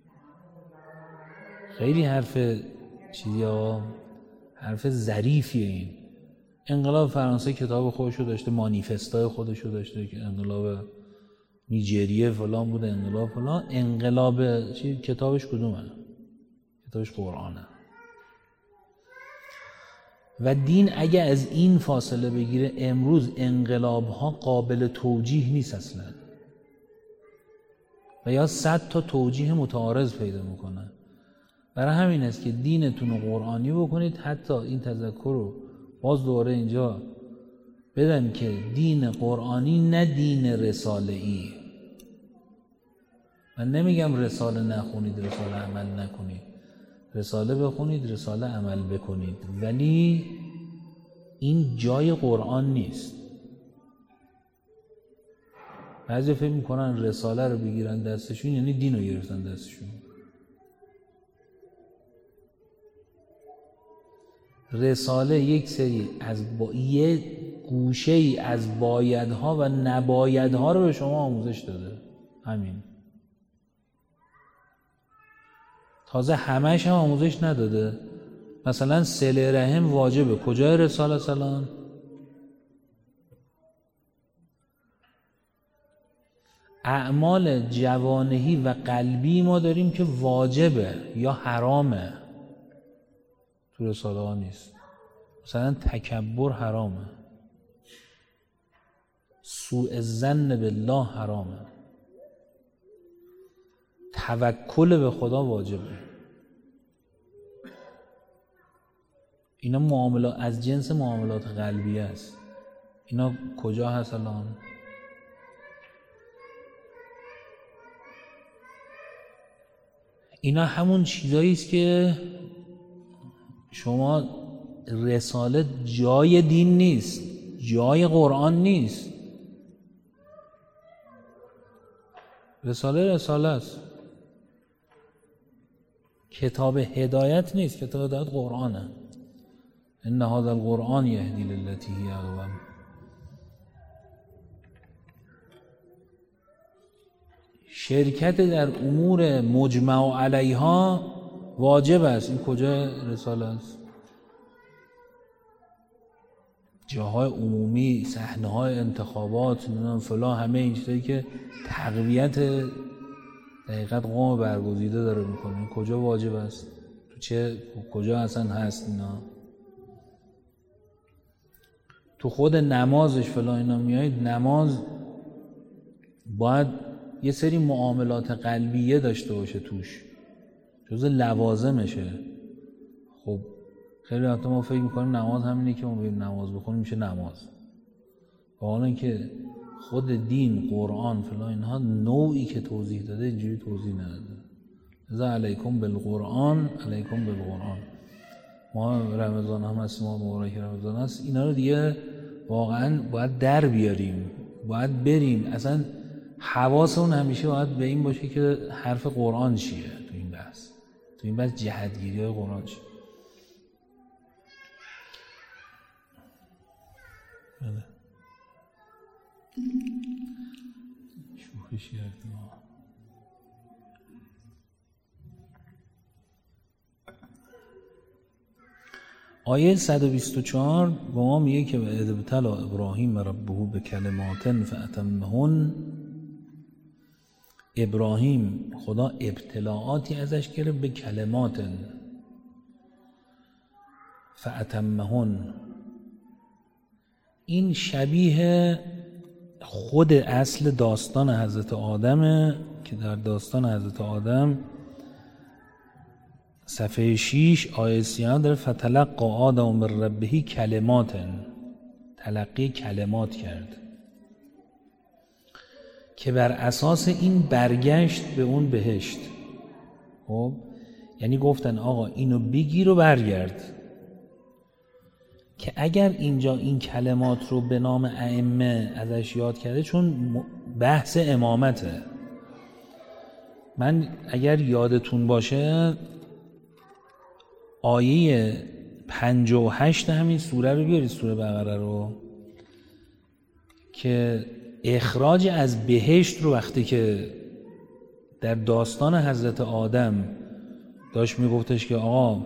خیلی حرف چیزی ها، حرف ظریفیه. این انقلاب فرانسه کتاب خودشو داشته، مانیفستای خودشو داشته که انقلاب نیجریه فلان بوده، انقلاب فلان. انقلاب چی کتابش کدومه؟ کتابش قرآنه. و دین اگه از این فاصله بگیره، امروز انقلاب ها قابل توجیه نیست اصلا، و یا صد تا توجیه متعارض پیدا میکنه. برای همین است که دینتون رو قرآنی بکنید. حتی این تذکر رو باز دوباره اینجا بدم که دین قرآنی نه دین رساله ای. من نمیگم رساله نخونید، رساله عمل نکنید. رساله بخونید، رساله عمل بکنید، ولی این جای قرآن نیست. بعضی فکر میکنن رساله رو بگیرن دستشون یعنی دین رو گرفتن دستشون. رساله یک سری از با... یه گوشه ای از بایدها و نبایدها رو به شما آموزش داده. همین. تازه همه‌ش هم آموزش نداده. مثلا صله رحم واجبه. کجای رساله سلام؟ اعمال جوانحی و قلبی ما داریم که واجبه یا حرامه، تو رساله ها نیست. مثلا تکبر حرامه، سوء الظن بالله حرامه، توکل به خدا واجبه. اینا معاملات از جنس معاملات قلبی است. اینا کجا هست الان؟ اینا همون چیزایی است که شما رساله جای دین نیست، جای قرآن نیست. رساله رساله است، کتاب هدایت نیست. کتاب هدایت قرآنه. ان هذا القرآن یهدی للتی هی اقوم. شرکت در امور مجمع علیها واجب است. این کجا رساله است؟ جاهای عمومی، صحنه‌های انتخابات، نمیدونم فلان، همه این چیزایی که تقویت دقیقاً قوم برگزیده داره میکنه. این کجا واجب است؟ تو چه کجا اصلا هست اینا؟ تو خود نمازش فلان اینا میایید، نماز باید یه سری معاملات قلبیه داشته باشه توش، جزء لوازمشه. خب خیلی وقتا ما فکر میکنیم نماز همینه که ما بریم نماز بخونیم میشه نماز، با حالا اینکه خود دین، قرآن فلان اینها نوعی که توضیح داده اینجوری توضیح نداده. ازا علیکم بالقرآن علیکم بالقرآن. ما رمضان هم هست، ما مبارک رمضان هست، اینا رو دیگه واقعا باید در بیاریم، باید بریم. اصلا حواسمون همیشه باید به این باشه که حرف قرآن چیه تو این بحث، تو این بحث جهتگیری های قرآن چیه. بله شوخیش کردیم. آیه صد و بیست و چهار با ما میگه که اذ ابتلی ابراهیم ربه به کلمات فاتمهن. ابراهیم خدا ابتلاعاتی ازش گرفت به کلمات فاتمهن. این شبیه خود اصل داستان حضرت آدمه که در داستان حضرت آدم صفحه شیش آیه سیاه داره فتلقی آدم من ربه کلمات، تلقی کلمات کرد که بر اساس این برگشت به اون بهشت. خب یعنی گفتن آقا اینو بگیر و برگرد، که اگر اینجا این کلمات رو به نام ائمه ازش یاد کرده چون بحث امامته. من اگر یادتون باشه آیه پنجاه و هشت همین سوره رو بیارید، سوره بقره رو، که اخراج از بهشت رو وقتی که در داستان حضرت آدم داشت میگفتش که آقا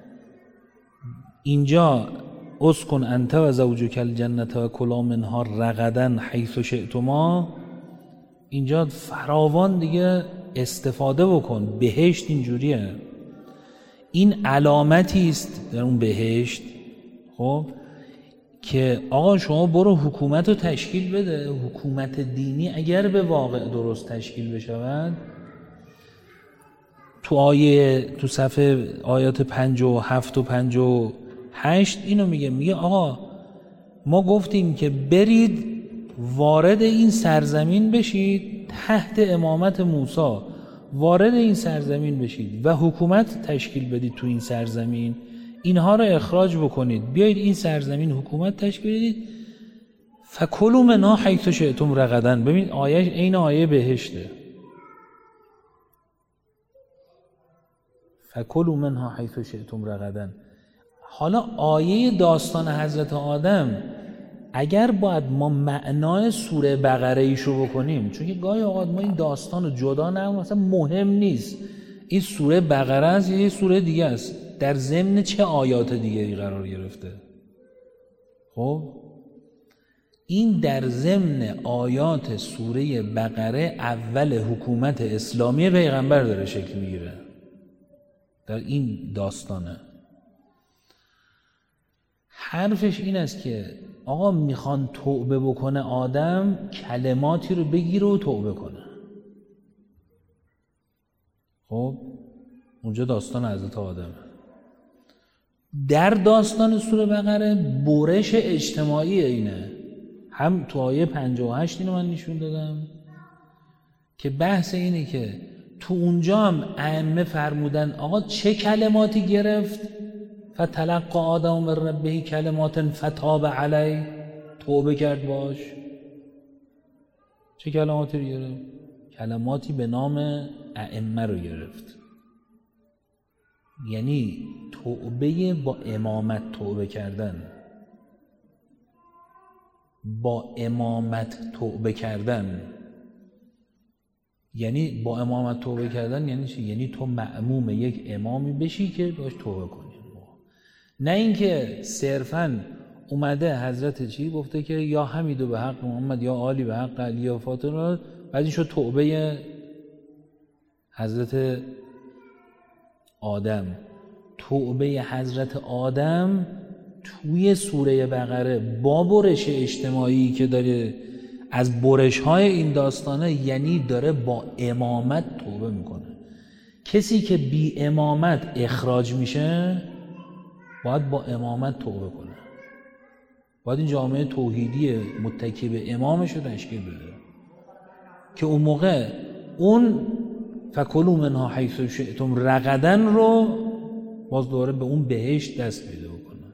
اینجا اسکن انت و زوجک الجنت و کلا منها رغدا حیث شئتما، اینجا فراوان دیگه استفاده بکن، بهشت اینجوریه. این علامتی است در اون بهشت، خب که آقا شما برو حکومت رو تشکیل بده. حکومت دینی اگر به واقع درست تشکیل بشود، تو آیه تو صفحه آیات پنجاه و هفت و پنجاه و هشت اینو میگه، میگه آقا ما گفتیم که برید وارد این سرزمین بشید، تحت امامت موسی وارد این سرزمین بشید و حکومت تشکیل بدید تو این سرزمین، اینها رو اخراج بکنید، بیایید این سرزمین حکومت تشکیل بدید. فکلوا منها حیث شئتم رغدا. ببین آیه عین آیه بهشته. فکلوا منها حیث شئتم رغدا. حالا آیه داستان حضرت آدم اگر باید ما معنای سوره بقره ایشو بکنیم، چون که گاهی اوقات ما این داستان رو جدا نه مثلا مهم نیست این سوره بقره است یا یه سوره دیگه است، در ضمن چه آیات دیگری قرار گرفته. خب این در ضمن آیات سوره بقره اول حکومت اسلامی پیغمبر داره شکل میگیره در این داستانه. حرفش این است که آقا میخوان توبه بکنه آدم، کلماتی رو بگیره و توبه کنه. خب اونجا داستان حضرت آدمه. در داستان سوره بقره برش اجتماعی اینه، هم تو آیه پنجاه و هشت اینو من نشون دادم که بحث اینه که تو اونجا هم ائمه فرمودن آقا چه کلماتی گرفت، فتلقی آدم من ربه کلمات فتاب علی، توبه کرد باش. چه کلماتی رو گرفت؟ کلماتی به نام ائمه رو گرفت، یعنی توبه با امامت توبه کردن. با امامت توبه کردن یعنی با امامت توبه کردن یعنی چی؟ یعنی تو مأموم یک امامی بشی که باش توبه کنی، نه اینکه صرفاً اومده حضرت چی گفته که یا حمیدو به حق محمد یا عالی به حق علی یا فاطمه، بعد این شد توبه حضرت آدم. توبه حضرت آدم توی سوره بقره با برش اجتماعی که داره از برش های این داستانه، یعنی داره با امامت توبه میکنه. کسی که بی امامت اخراج میشه باید با امامت توبه کنه، باید این جامعه توحیدی متکی به امامش رو تشکیل بده که اون موقع اون فکلوا منها حیث شئتم رغدن رو باز دوباره به اون بهشت دست پیدا بکنن.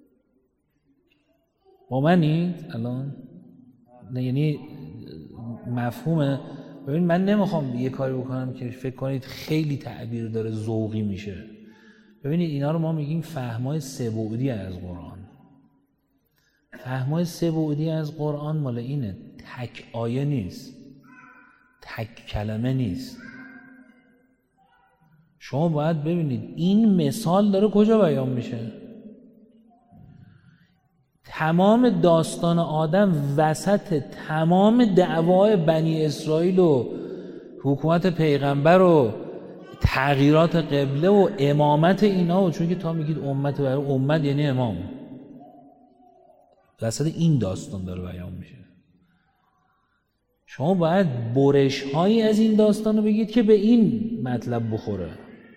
با منید الان؟ نه یعنی مفهومه. ببین من نمیخوام یه کاری بکنم که فکر کنید خیلی تعبیر داره ذوقی میشه. ببینید اینا رو ما میگیم فهمای سه‌بعدی از قرآن. فهمای سه‌بعدی از قرآن مال اینه، تک آیه نیست، تک کلمه نیست. شما باید ببینید این مثال داره کجا بیان میشه. تمام داستان آدم وسط تمام دعوای بنی اسرائیل و حکومت پیغمبر و تغییرات قبله و امامت اینا، و چون که تا میگید امت، برای امت یعنی امام، وسط این داستان داره بیان میشه. شما باید برش هایی از این داستان رو بگید که به این مطلب بخوره.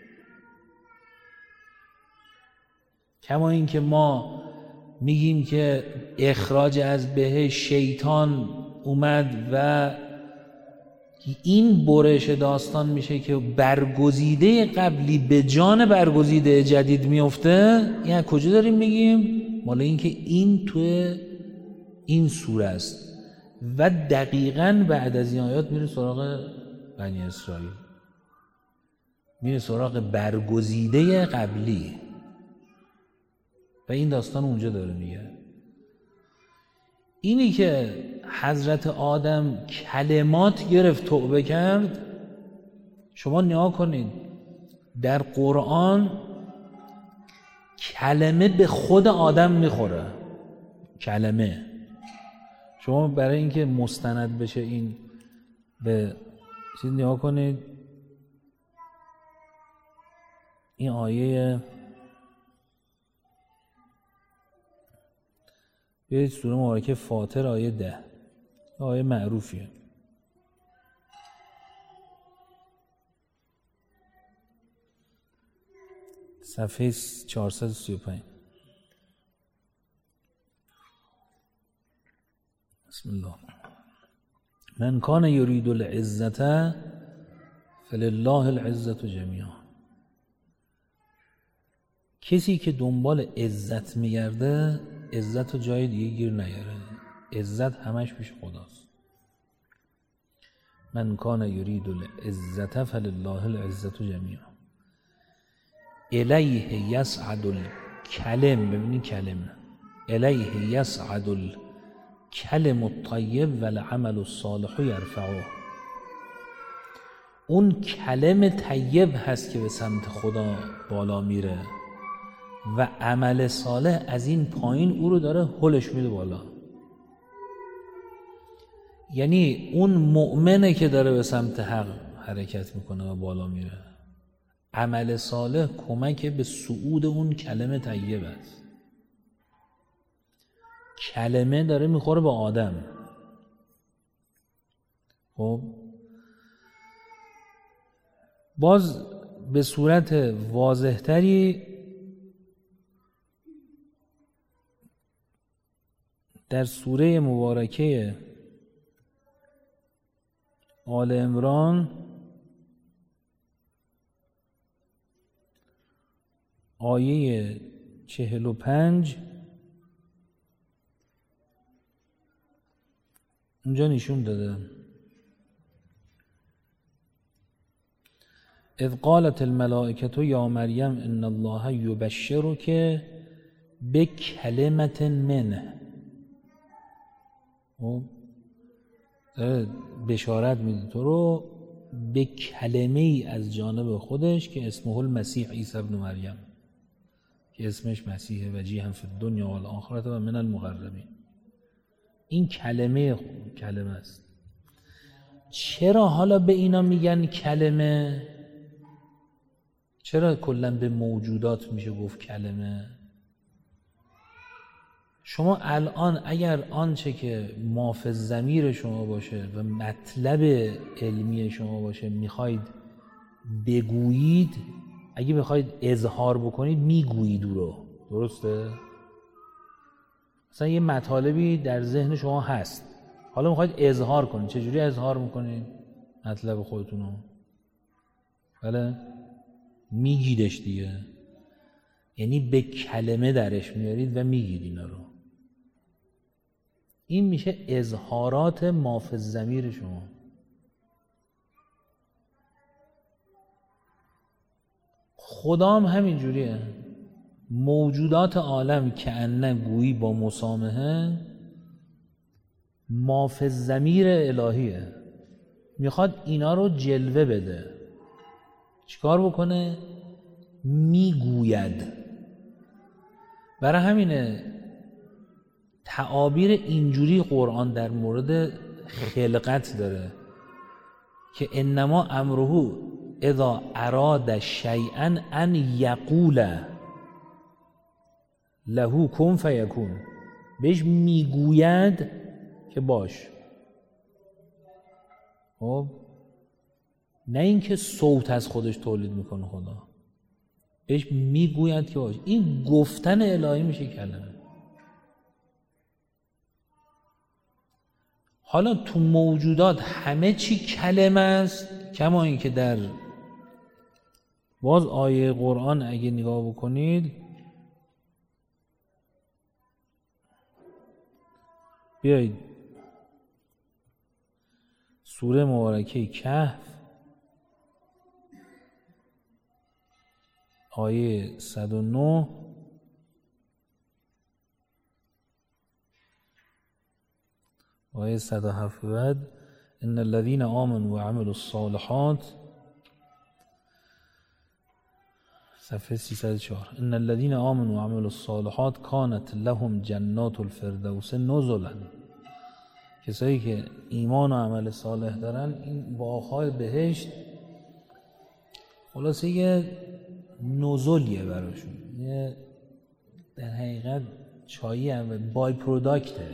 کما این که ما میگیم که اخراج از بهشت شیطان اومد و این برش داستان میشه که برگزیده قبلی به جان برگزیده جدید میفته. یعنی کجا داریم میگیم؟ مال این که این توی این سوره است و دقیقاً بعد از این آیات میره سراغ بنی اسرائیل، میره سراغ برگزیده قبلی و این داستان اونجا داره میگه. اینی که حضرت آدم کلمات گرفت توبه کرد، شما نگاه کنید در قرآن کلمه به خود آدم میخوره. کلمه شما برای اینکه مستند بشه این به چیز نگاه کنید، این آیه بیایید سوره مبارکه فاطر آیه ده، آیه معروفیه. صفحه چهارصد و سی و پنج. بسم الله. من کان یرید العزة فلله العزة جمیعا. کسی که دنبال عزت میگرده عزت رو جای دیگه گیر نیاره، عزت همش پیش خداست. من کان یرید العزة فلله العزة جمیعا الیه یصعد الکلم. ببینید کلمه الیه یصعد الکلم الطیب والعمل الصالح یرفعه. اون کلم طیب هست که به سمت خدا بالا میره و عمل صالح از این پایین او رو داره هلش میده بالا. یعنی اون مؤمنه که داره به سمت حق حرکت میکنه و بالا میره، عمل صالح کمک به صعود اون کلمه طیب است. کلمه داره میخوره به آدم. خب باز به صورت واضح تری در سوره مبارکه آل عمران آیه چهل و پنج اونجا نشون داده اذ قالت الملائکة یا مریم ان الله یبشرک بکلمة منه. بشارت میده تو رو به کلمه ای از جانب خودش که اسمه المسیح عیسی ابن مریم، که اسمش مسیحه وجیها فی الدنیا والآخرة و من المقربین. این کلمه کلمه است. چرا حالا به اینا میگن کلمه؟ چرا کلا به موجودات میشه گفت کلمه؟ شما الان اگر آنچه که مافز ضمیر شما باشه و مطلب علمی شما باشه میخواید بگویید، اگه بخواید اظهار بکنید میگویید او رو، درسته؟ مثلا یه مطالبی در ذهن شما هست، حالا میخواید اظهار کنید، چجوری اظهار میکنید مطلب خودتون رو؟ بله میگیدش دیگه، یعنی به کلمه درش میارید و میگید اینا رو. این میشه اظهارات ما فی الضمیر شما. خدا هم همین جوریه. موجودات عالم که انه گویی با مسامحه ما فی الضمیر الهیه، میخواد اینا رو جلوه بده. چیکار بکنه؟ میگوید. برای همینه تعابیر اینجوری قرآن در مورد خلقت داره که انما امره اذا اراد شیئا ان یقول له کن فیکون. بهش میگوید که باش. خب نه اینکه صوت از خودش تولید میکنه خدا، بهش میگوید که باش. این گفتن الهی میشه کلمه. حالا تو موجودات همه چی کلمه است، کما اینکه در باز آیه قرآن اگه نگاه بکنید، بیایید سوره مبارکه کهف آیه صد و نه آیه صد و هفت بعد ان الذين آمنوا وعملوا الصالحات، صفحه سیصد و چهار، ان الذين آمنوا وعملوا الصالحات كانت لهم جنات الفردوس نزلا. کسایی که ایمان و عمل صالح دارن این باغ‌های بهشت خلاصه یه نزلیه براشون، یه در حقیقت چایی هم بای پروداکته،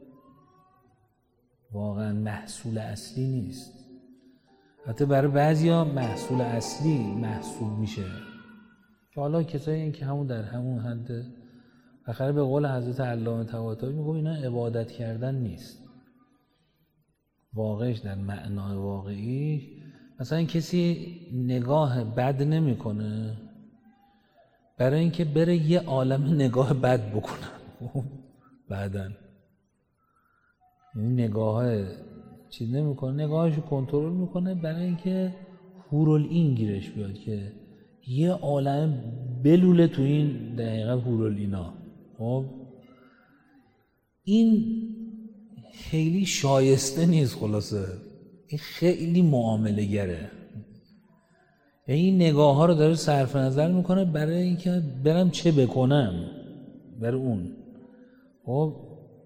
واقعا محصول اصلی نیست. حتی برای بعضیا محصول اصلی محسوب میشه که حالا کسایی این که همون در همون حد بخره به قول حضرت علامه طباطبایی میگه اینا عبادت کردن نیست. واقعش در معنای واقعی مثلا کسی نگاه بد نمیکنه برای اینکه بره یه عالم نگاه بد بکنه بعدن، یعنی نگاه چیز نمیکنه، نگاهشو کنترل میکنه برای اینکه هورالعین گیرش بیاد که یه عالم بلوله تو این دقیقه هورالعینا. خب این خیلی شایسته نیست. خلاصه این خیلی معامله گره، یعنی این نگاه ها رو داره صرف نظر میکنه برای اینکه برم چه بکنم برای اون. خب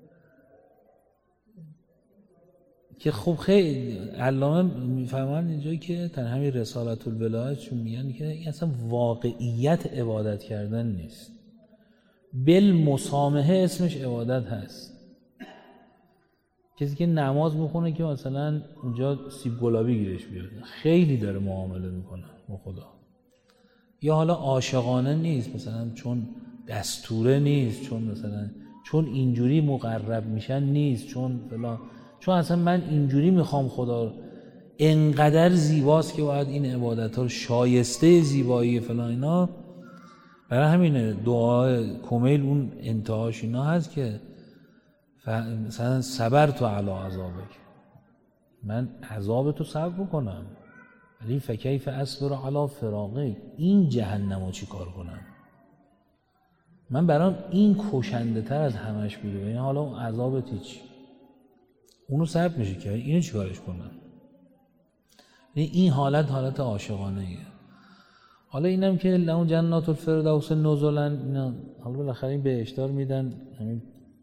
که خب خیلی علامه میفهمن اینجا که در همین رسالت البلاغه چون میگن که این اصلا واقعیت عبادت کردن نیست، بالمسامحه اسمش عبادت هست. کسی که نماز میخونه که مثلا اونجا سیب گلابی گیرش بیاد خیلی داره معامله میکنه با خدا، یا حالا عاشقانه نیست مثلا چون دستوره نیست، چون مثلا چون اینجوری مقرب میشن نیست، چون فلان، چون اصلا من اینجوری میخوام خدا انقدر زیباست که باید این عبادت ها شایسته زیبایی فلان اینا. برای همینه دعای کمیل اون انتهاش اینا هست که مثلا صبر تو علی عذابک، من عذابتو صبر بکنم ولی فکیف اصبر علی فراقک، این جهنمو چی کار کنم؟ من برام این کشنده تر از همش بوده، یعنی حالا اون عذابت هیچ، اونو صبر میشه که اینو چی کارش کنم؟ یعنی این حالت حالت عاشقانه ایه. حالا اینم که لهم جنات الفردوس نزلا، حالا بالاخره این بهشتار میدن همین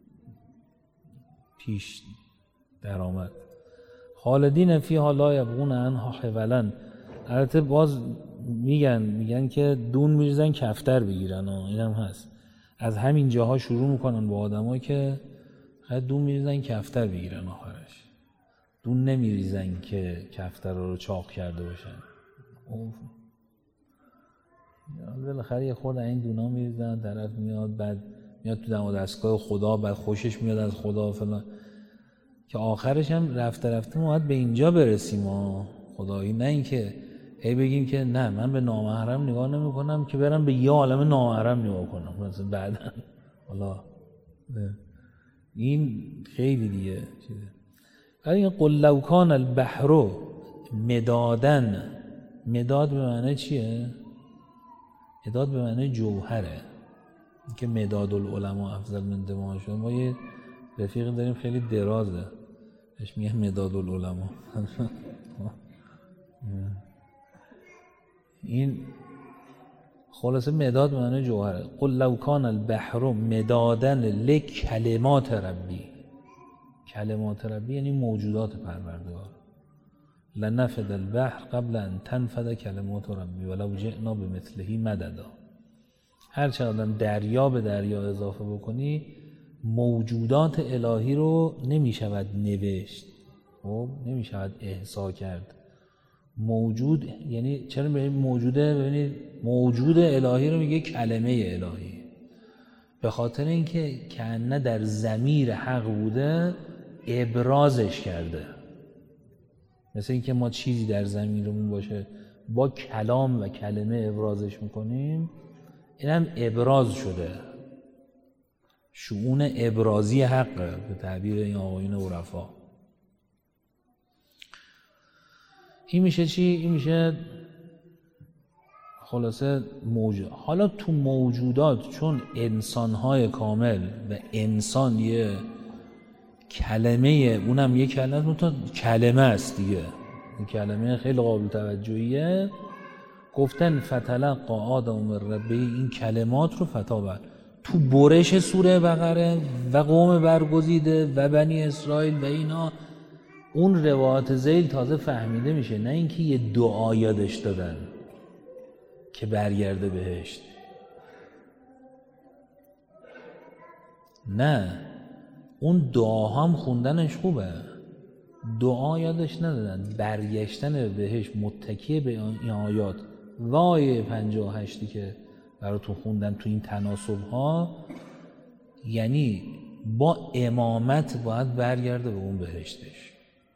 پیش درآمد، خالدین فیها لا یبغون عنها حولا. البته باز میگن میگن که دون میریزن کفتر بگیرن، اینم هست. از همین جاها شروع میکنن با آدمایی که خیلی دون میریزن کفتر بگیرن، آخرش دون نمیریزن که کفتر رو چاق کرده باشن. بالاخره یه خورده این دونا میریزن، طرف میاد بعد میاد تو دم و دستگاه خدا، بعد خوشش میاد از خدا فلان، که آخرش هم رفته رفته ما باید به اینجا برسیم ها خدایی، نه اینکه هی بگیم که نه من به نامحرم نگاه نمی کنم که برم به یه عالم نامحرم نگاه کنم مثلا بعدا. حالا این خیلی دیگه چیزه. ولی قل لو کان البحر مدادن، مداد به معنی چیه؟ مداد به معنی جوهره که مداد العلماء افضل من دماغشون. ما یه رفیق داریم خیلی درازه بهش میگه مداد العلماء. این خلاصه مداد به معنی جوهره. قل لو کان البحر مدادن لکلمات ربی، کلمات ربی یعنی موجودات پروردگار. لنفد البحر قبل ان تنفد کلمات ربی ولو جئنا بمثله مددا. هر چقدر دریا به دریا اضافه بکنی موجودات الهی رو نمیشود نوشت، خب نمیشود احصا کرد. موجود یعنی چرا به موجوده؟ ببینید موجود الهی رو میگه کلمه الهی، به خاطر اینکه کأنه در ضمیر حق بوده ابرازش کرده. مثل اینکه ما چیزی در ضمیرمون باشه با کلام و کلمه ابرازش میکنیم، اینم ابراز شده، شؤون ابرازی حقه به تعبیر این آقایون عرفا. این میشه چی؟ این میشه خلاصه موجود. حالا تو موجودات چون انسانهای کامل و انسان یه کلمه، اونم یه کلمه، اون تا کلمه است دیگه، این کلمه خیلی قابل توجهیه. گفتن فتلقی آدم من ربه، این کلمات رو فتابر تو برش سوره بقره و قوم برگزیده و بنی اسرائیل و اینا، اون روایات ذیل تازه فهمیده میشه، نه اینکه یه دعا یادش دادن که برگرده بهشت، نه اون دعا هم خوندنش خوبه، دعا یادش ندادن، برگشتن بهشت متکی به این آیات و آیه پنجاه و هشتی که براتون خوندم تو این تناسب ها، یعنی با امامت باید برگرده به اون بهشتش.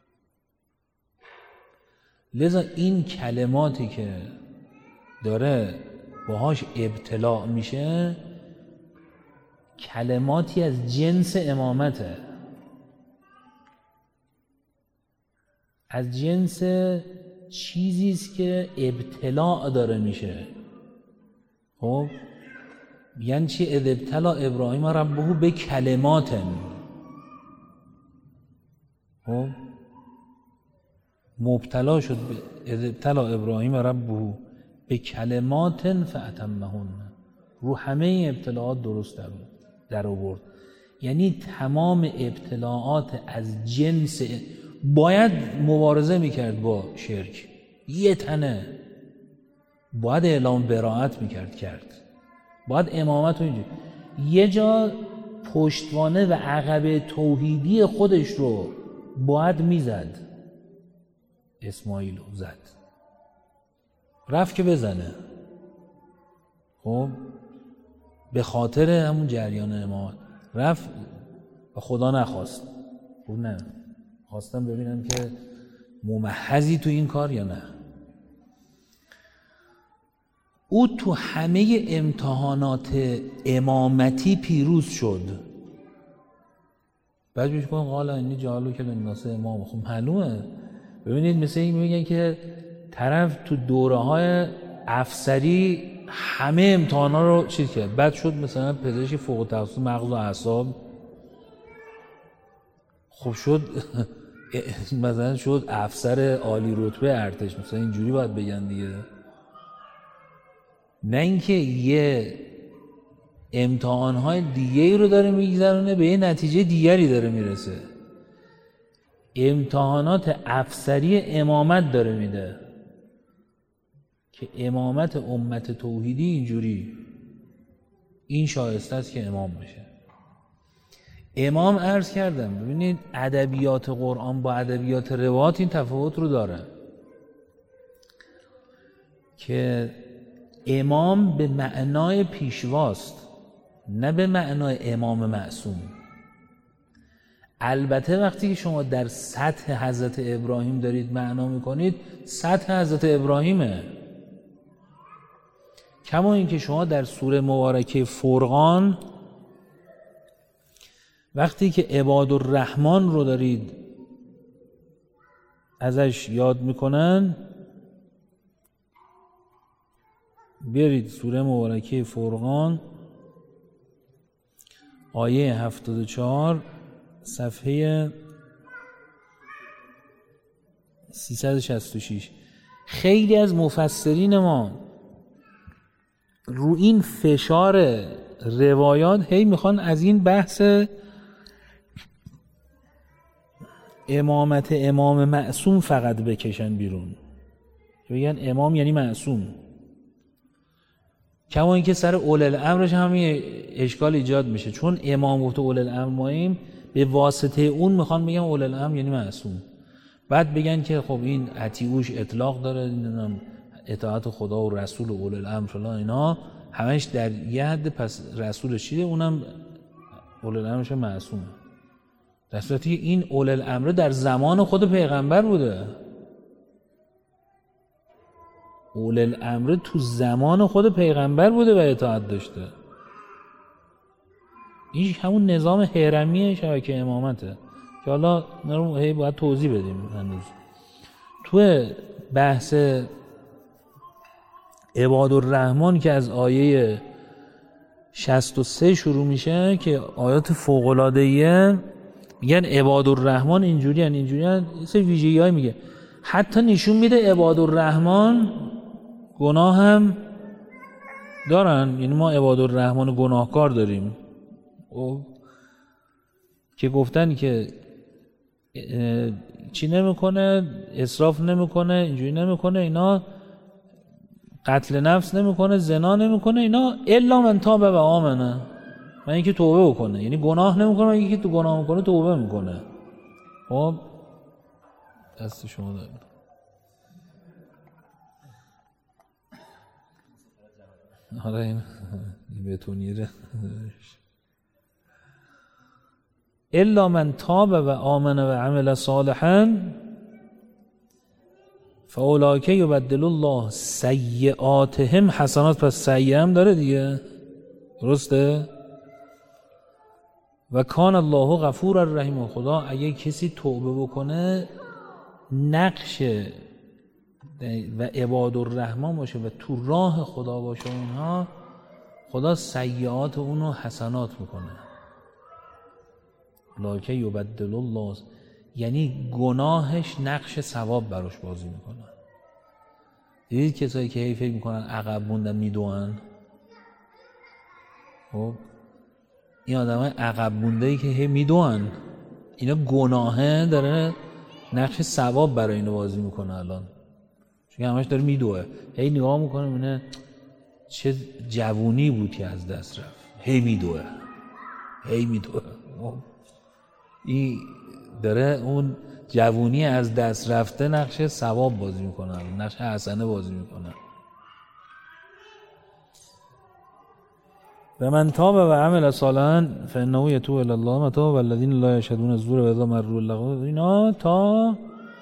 لذا این کلماتی که داره باهاش ابتلاع میشه کلماتی از جنس امامته، از جنس چیزیست که ابتلاع داره میشه. خب یعنی چی؟ اذ ابتلا ابراهیم ربه به کلمات، خب مبتلا شد اذ ابتلا ابراهیم ربه به کلمات فاتمهن، رو همه ابتلاعات درست در در آورد. یعنی تمام ابتلاعات از جنس، باید مبارزه میکرد با شرک، یه تنه باید اعلام براءت میکرد کرد، باید امامت رو اینجور یه جا پشتوانه و عقب توحیدی خودش رو باید میزد. اسماعیل رو زد، رفت که بزنه، خب به خاطر همون جریان امامت رفت و خدا نخواست. خب نه، خواستم ببینم که ممحضی تو این کار یا نه. او تو همه امتحانات امامتی پیروز شد. بعد بیش کن قال اینی جعلو که للناس امام. خب معلومه. ببینید مثل این میگن که طرف تو دوره های افسری همه امتحانا رو چیز کرد، بعد شد مثلا پزشک فوق تخصص مغز و اعصاب، خب شد مثلا شد افسر عالی رتبه ارتش، مثلا اینجوری باید بگن دیگه. نه اینکه یه امتحانهای دیگری رو داره میگذرونه به یه نتیجه دیگری داره میرسه. امتحانات افسری امامت داره میده که امامت امت توحیدی اینجوری این شایسته است که امام بشه. امام عرض کردم ببینید ادبیات قرآن با ادبیات روایات این تفاوت رو داره که امام به معنای پیشواست، نه به معنای امام معصوم. البته وقتی که شما در سطح حضرت ابراهیم دارید معنا میکنید، سطح حضرت ابراهیمه. کما اینکه شما در سوره مبارکه فرقان وقتی که عباد الرحمن رو دارید ازش یاد میکنن، بیارید سوره مبارکه فرقان آیه هفتاد و چهار صفحه سیصد و شصت و شش. خیلی از مفسرین ما رو این فشار روایات هی میخوان از این بحث امامت امام معصوم فقط بکشن بیرون، بگن امام یعنی معصوم. کما اینکه سر اول الامرش هم اشکال ایجاد میشه، چون امام گفته اول الامر ماییم، به واسطه اون میخوان بگن اول الامر یعنی معصوم. بعد بگن که خب این اطیعوش اطلاق داره، این اطاعت خدا و رسول و اول الامر فلان اینا همش در یه حد، پس رسولش چیه؟ اونم اول الامرش معصومه. در صورتی که این اول الامر در زمان خود پیغمبر بوده. اول الامر تو زمان خود پیغمبر بوده و اطاعت داشته. این همون نظام هرمی شبکه امامته که حالا نرو هی باید توضیح بدیم. هنوز تو بحث عباد الرحمن که از آیه شصت و سه شروع میشه که آیات فوق‌العاده‌ایه، میگن عباد الرحمن اینجوری هن اینجوری هن یه سری ویژگی های میگه، حتی نشون میده عباد الرحمن گناه هم دارن. یعنی ما عباد الرحمن گناهکار داریم او که گفتن که چی نمیکنه، اسراف نمیکنه، اینجوری نمیکنه، اینا قتل نفس نمیکنه، زنا نمیکنه، اینا الا من تاب و آمنه، من اینکه توبه بکنه. یعنی گناه نمیکنه، من اینکه تو گناه میکنه توبه میکنه. خب دست شما داریم. حالا این بتونیره الا من تاب و آمن و عمل صالحا فاولئک یبدل الله سیئاتهم حسنات. پس سیئه هم داره دیگه، درسته؟ و کان الله غفور الرحیم. خدا اگه کسی توبه بکنه، نقش و عباد الرحمن باشه و تو راه خدا باشه اونها، خدا سیئات اونو حسنات میکنه. لکه یبدل الله، یعنی گناهش نقش ثواب براش بازی میکنه. دیدید کسایی که هی فکر میکنن عقب موندن میدوئن؟ خب این آدمای عقب مونده‌ای که هی میدوئن، اینا گناهه داره نقش ثواب برای اینو بازی میکنه. الان چون همش داره میدوئه، هی نگاه میکنه میبینه چه جوونی بود که از دست رفت، هی میدوئه هی میدوئه. این داره اون جوونی از دست رفته نقش ثواب بازی میکنه، نقش حسنه بازی میکنه. و من تاب و عمل صالحا فانه یتوب الی الله متاب والذین لا یشهدون الزور و اذا مروا اللغو. اینا تا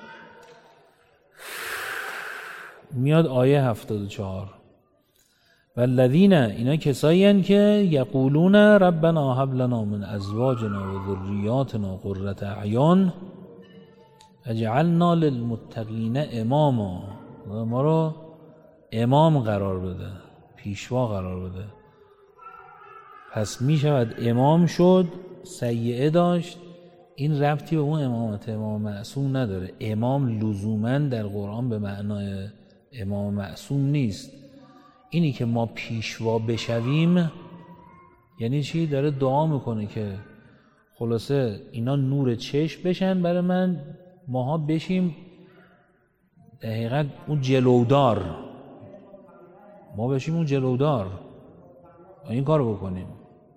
میاد آیه هفتاد و چهار. والذین، اینا کسایی هستند که یقولون ربنا هب لنا من ازواجنا و ذریاتنا قرة اعین اجعلنا للمتقین اماما. ما رو امام قرار بده، پیشوا قرار بده. پس می شود امام شد، سیئه داشت، این ربطی به اون امامت امام معصوم نداره. امام لزوماً در قرآن به معنای امام معصوم نیست. اینی که ما پیشوا بشویم یعنی چی؟ داره دعا میکنه که خلاصه اینا نور چشم بشن برای من، ماها بشیم در حقیقت اون جلودار، ما بشیم اون جلودار، این کارو بکنیم.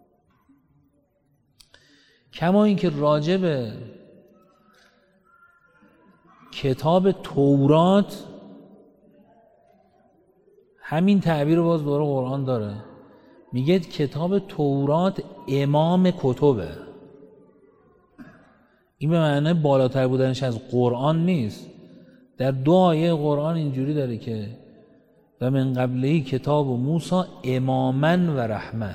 کما اینکه راجع به کتاب تورات همین تعبیر رو باز دوره قرآن داره، میگه کتاب تورات امام کتبه. این به معنی بالاتر بودنش از قرآن نیست. در دو آیه قرآن اینجوری داره که و من قبلی کتاب موسی اماما و رحمه،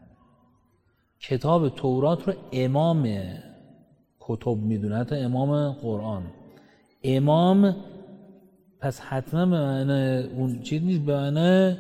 کتاب تورات رو امام کتب میدونه، حتی امام قرآن. امام پس حتما به معنی اون چیز نیست، به معنی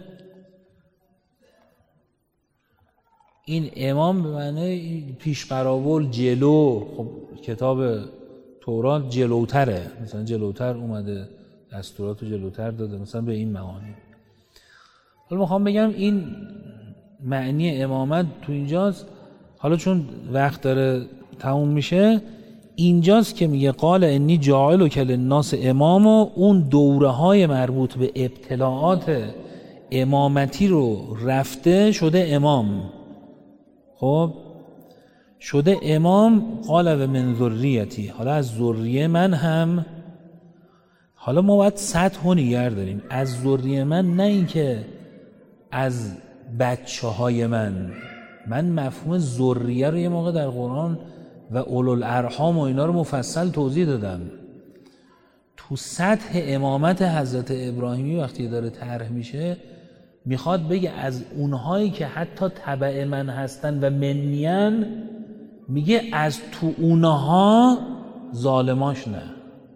این امام به معنی پیش قراول، جلو. خب کتاب تورات جلوتره، مثلا جلوتر اومده، دستورات رو جلوتر داده، مثلا به این معانی. حالا میخوام بگم این معنی امامت تو اینجاست. حالا چون وقت داره تموم میشه، اینجاست که میگه قال انی جاعلک للناس امام، و اون دوره های مربوط به ابتلاعات امامتی رو رفته شده امام. خب شده امام. قال و من ذریتی، حالا از ذریه من هم. حالا ما باید سطح رو نگه داریم. از ذریه من، نه این که از بچه های من. من مفهوم ذریه رو یه موقع در قرآن و اولوالارحام و اینا رو مفصل توضیح دادم. تو سطح امامت حضرت ابراهیمی وقتی داره طرح میشه، میخواد بگه از اونهایی که حتی تبع من هستن و منیان، میگه از تو اونها ظالماش نه.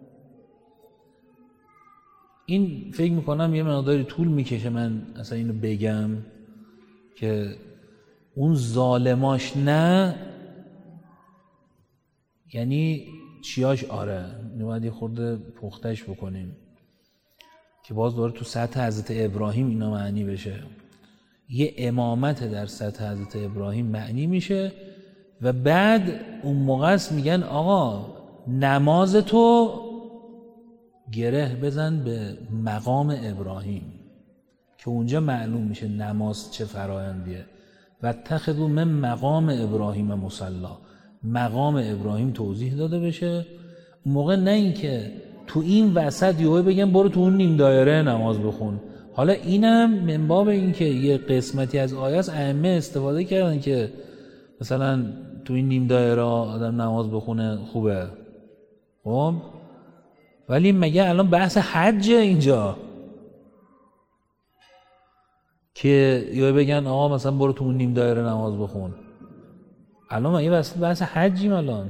این فکر میکنم یه مقداری طول میکشه من اصلا اینو بگم که اون ظالماش نه یعنی چیاش. آره نباید یه خورده پختش بکنیم که باز دوباره تو سطح حضرت ابراهیم اینا معنی بشه. یه امامت در سطح حضرت ابراهیم معنی میشه و بعد اون موقع میگن آقا نماز تو گره بزن به مقام ابراهیم، که اونجا معلوم میشه نماز چه فرایندیه. و اتخذوا من مقام ابراهیم مصلا، مقام ابراهیم توضیح داده بشه. اون موقع نه این که تو این وسط یهو بگم برو تو اون نیم دایره نماز بخون. حالا اینم من باب این که یه قسمتی از آیه است ائمه استفاده کردن که مثلا تو این نیم دایره آدم نماز بخونه خوبه. خب ولی مگه الان بحث حج اینجا که یهو بگن آقا مثلا برو تو اون نیم دایره نماز بخون؟ الان مگه بحث بحث حجیم؟ الان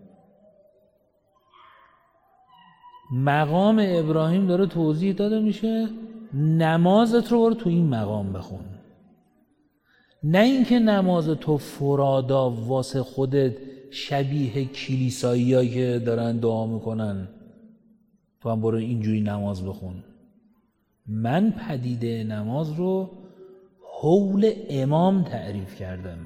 مقام ابراهیم داره توضیح داده میشه، نمازت رو برو تو این مقام بخون. نه اینکه نماز تو فرادا واسه خودت شبیه کلیسایی‌هایی که دارن دعا میکنن تو هم برو اینجوری نماز بخون. من پدیده نماز رو حول امام تعریف کردم.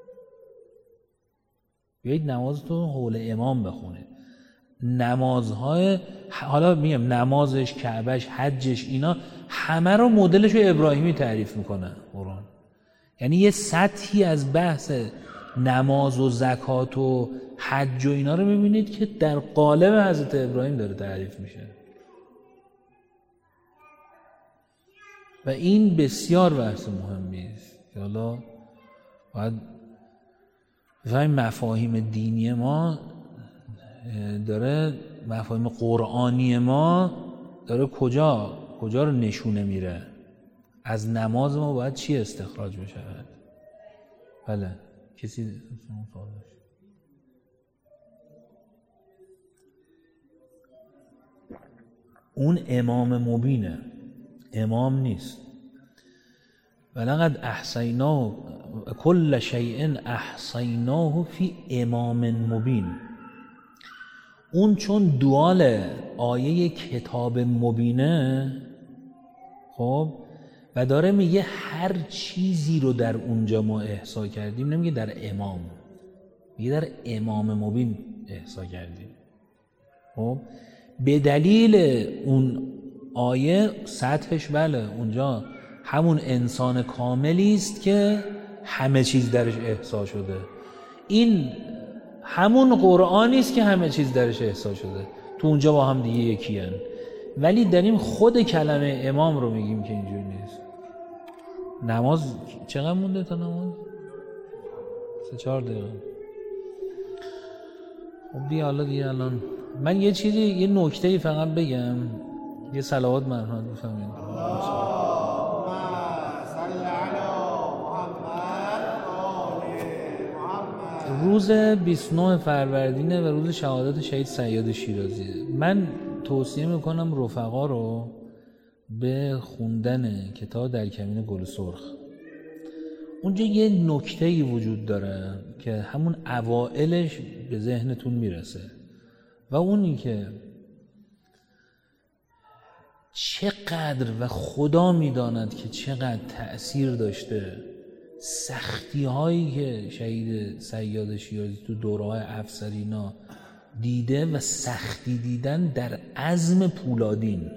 بیایید نماز تو حول امام بخونه. نمازهای حالا میگم نمازش، کعبش، حجش، اینا همه رو مدلش رو ابراهیمی تعریف میکنه قرآن. یعنی یه سطحی از بحث نماز و زکات و حج و اینا رو میبینید که در قالب حضرت ابراهیم داره تعریف میشه و این بسیار بحث مهمی است که حالا باید بفهمیم مفاهیم دینی ما داره، مفاهیم قرآنی ما داره کجا کجا رو نشونه میره. از نماز ما باید چی استخراج بشه؟ بله کسی سوال داشت؟ اون امام مبینه، امام نیست. ولقد احصیناه کل شیء احصیناه فی امام مبین. اون چون دوال آیه کتاب مبینه، خب و داره میگه هر چیزی رو در اونجا ما احصا کردیم، نمیگه در امام، میگه در امام مبین احصا کردیم. خب به دلیل اون آیه سطحش بله اونجا همون انسان کاملی است که همه چیز درش احصا شده. این همون قرآنی است که همه چیز درش احصا شده، تو اونجا با هم دیگه یکی هن. ولی داریم خود کلمه امام رو میگیم که اینجوری نیست. نماز چقدر مونده تا نماز؟ سه چهار دقیقه. خب بیا حالا دیگه الان من یه چیزی یه نکته‌ای فقط بگم، یه صلوات مرحمت بفرمایید. روز بیست و نه فروردینه و روز شهادت شهید صیاد شیرازیه. من توصیه میکنم رفقا رو به خوندن کتاب در کمین گل سرخ. اونجا یه نکته‌ای وجود داره که همون اوائلش به ذهنتون میرسه و اونی که چقدر و خدا میداند که چقدر تأثیر داشته سختی هایی که شهید صیاد شیرازی تو دوره‌های افسرینا دیده و سختی دیدن در عزم پولادین.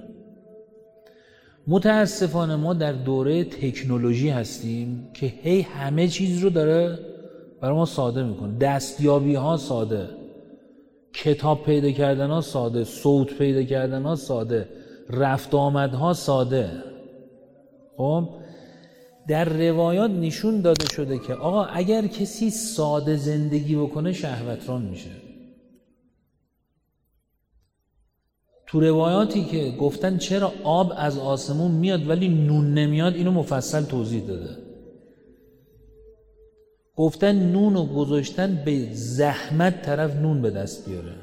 متاسفانه ما در دوره تکنولوژی هستیم که هی همه چیز رو داره برای ما ساده میکنه. دستیابی ها ساده، کتاب پیدا کردن ها ساده، صوت پیدا کردن ها ساده، رفت آمد ها ساده. خب در روایات نشون داده شده که آقا اگر کسی ساده زندگی بکنه شهوتران میشه. تو روایاتی که گفتن چرا آب از آسمون میاد ولی نون نمیاد، اینو مفصل توضیح داده. گفتن نونو گذاشتن به زحمت طرف نون به دست بیاره.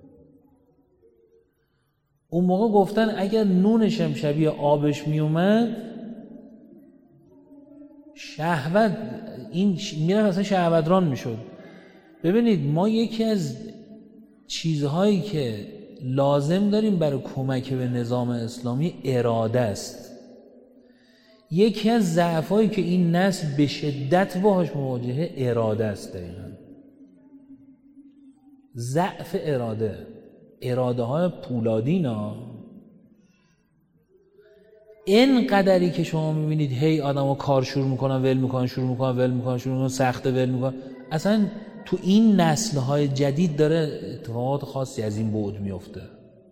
اون موقع گفتن اگر نونش هم شبیه آبش میومد شهوت این میرفت اصلا شهوتران میشد. ببینید ما یکی از چیزهایی که لازم داریم برای کمک به نظام اسلامی اراده است. یکی از ضعفایی که این نسل به شدت باهاش مواجهه اراده است. دقیقاً ضعف اراده، اراده های پولادینا این قدری که شما میبینید هی آدم ها کار شروع میکنن ول میکنن شروع میکنن ول میکنن شروع میکنن سخته ول میکنن. اصلا تو این نسل های جدید داره اتفاقات خاصی از این بعد میفته.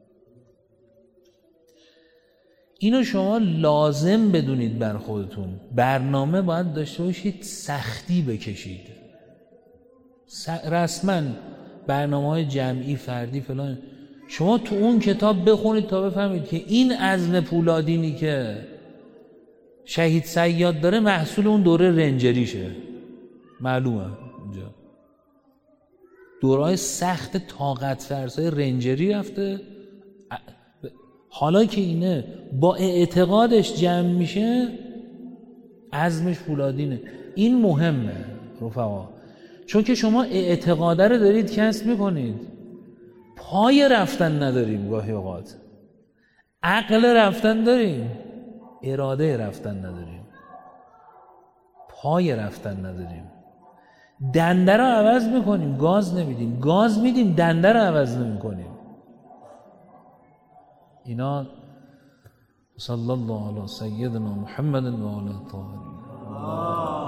اینو شما لازم بدونید بر خودتون. برنامه باید داشته باشید، سختی بکشید. س... رسما برنامه های جمعی فردی فلان شما تو اون کتاب بخونید تا بفهمید که این عزم پولادینی که شهید صیاد داره محصول اون دوره رنجریشه. معلومه اونجا دورهای سخت طاقت فرسای رنجری رفته. حالا که اینه با اعتقادش جمع میشه عزمش پولادینه. این مهمه رفقا، چون که شما اعتقاده رو دارید کسب میکنید، پای رفتن نداریم، گاهی اوقات عقل رفتن داریم، اراده رفتن نداریم، پای رفتن نداریم. دنده رو عوض میکنیم، گاز نمیدیم، گاز میدیم، دنده رو عوض نمیکنیم. اینا صلی الله علی سیدنا محمد و علی طاهرین.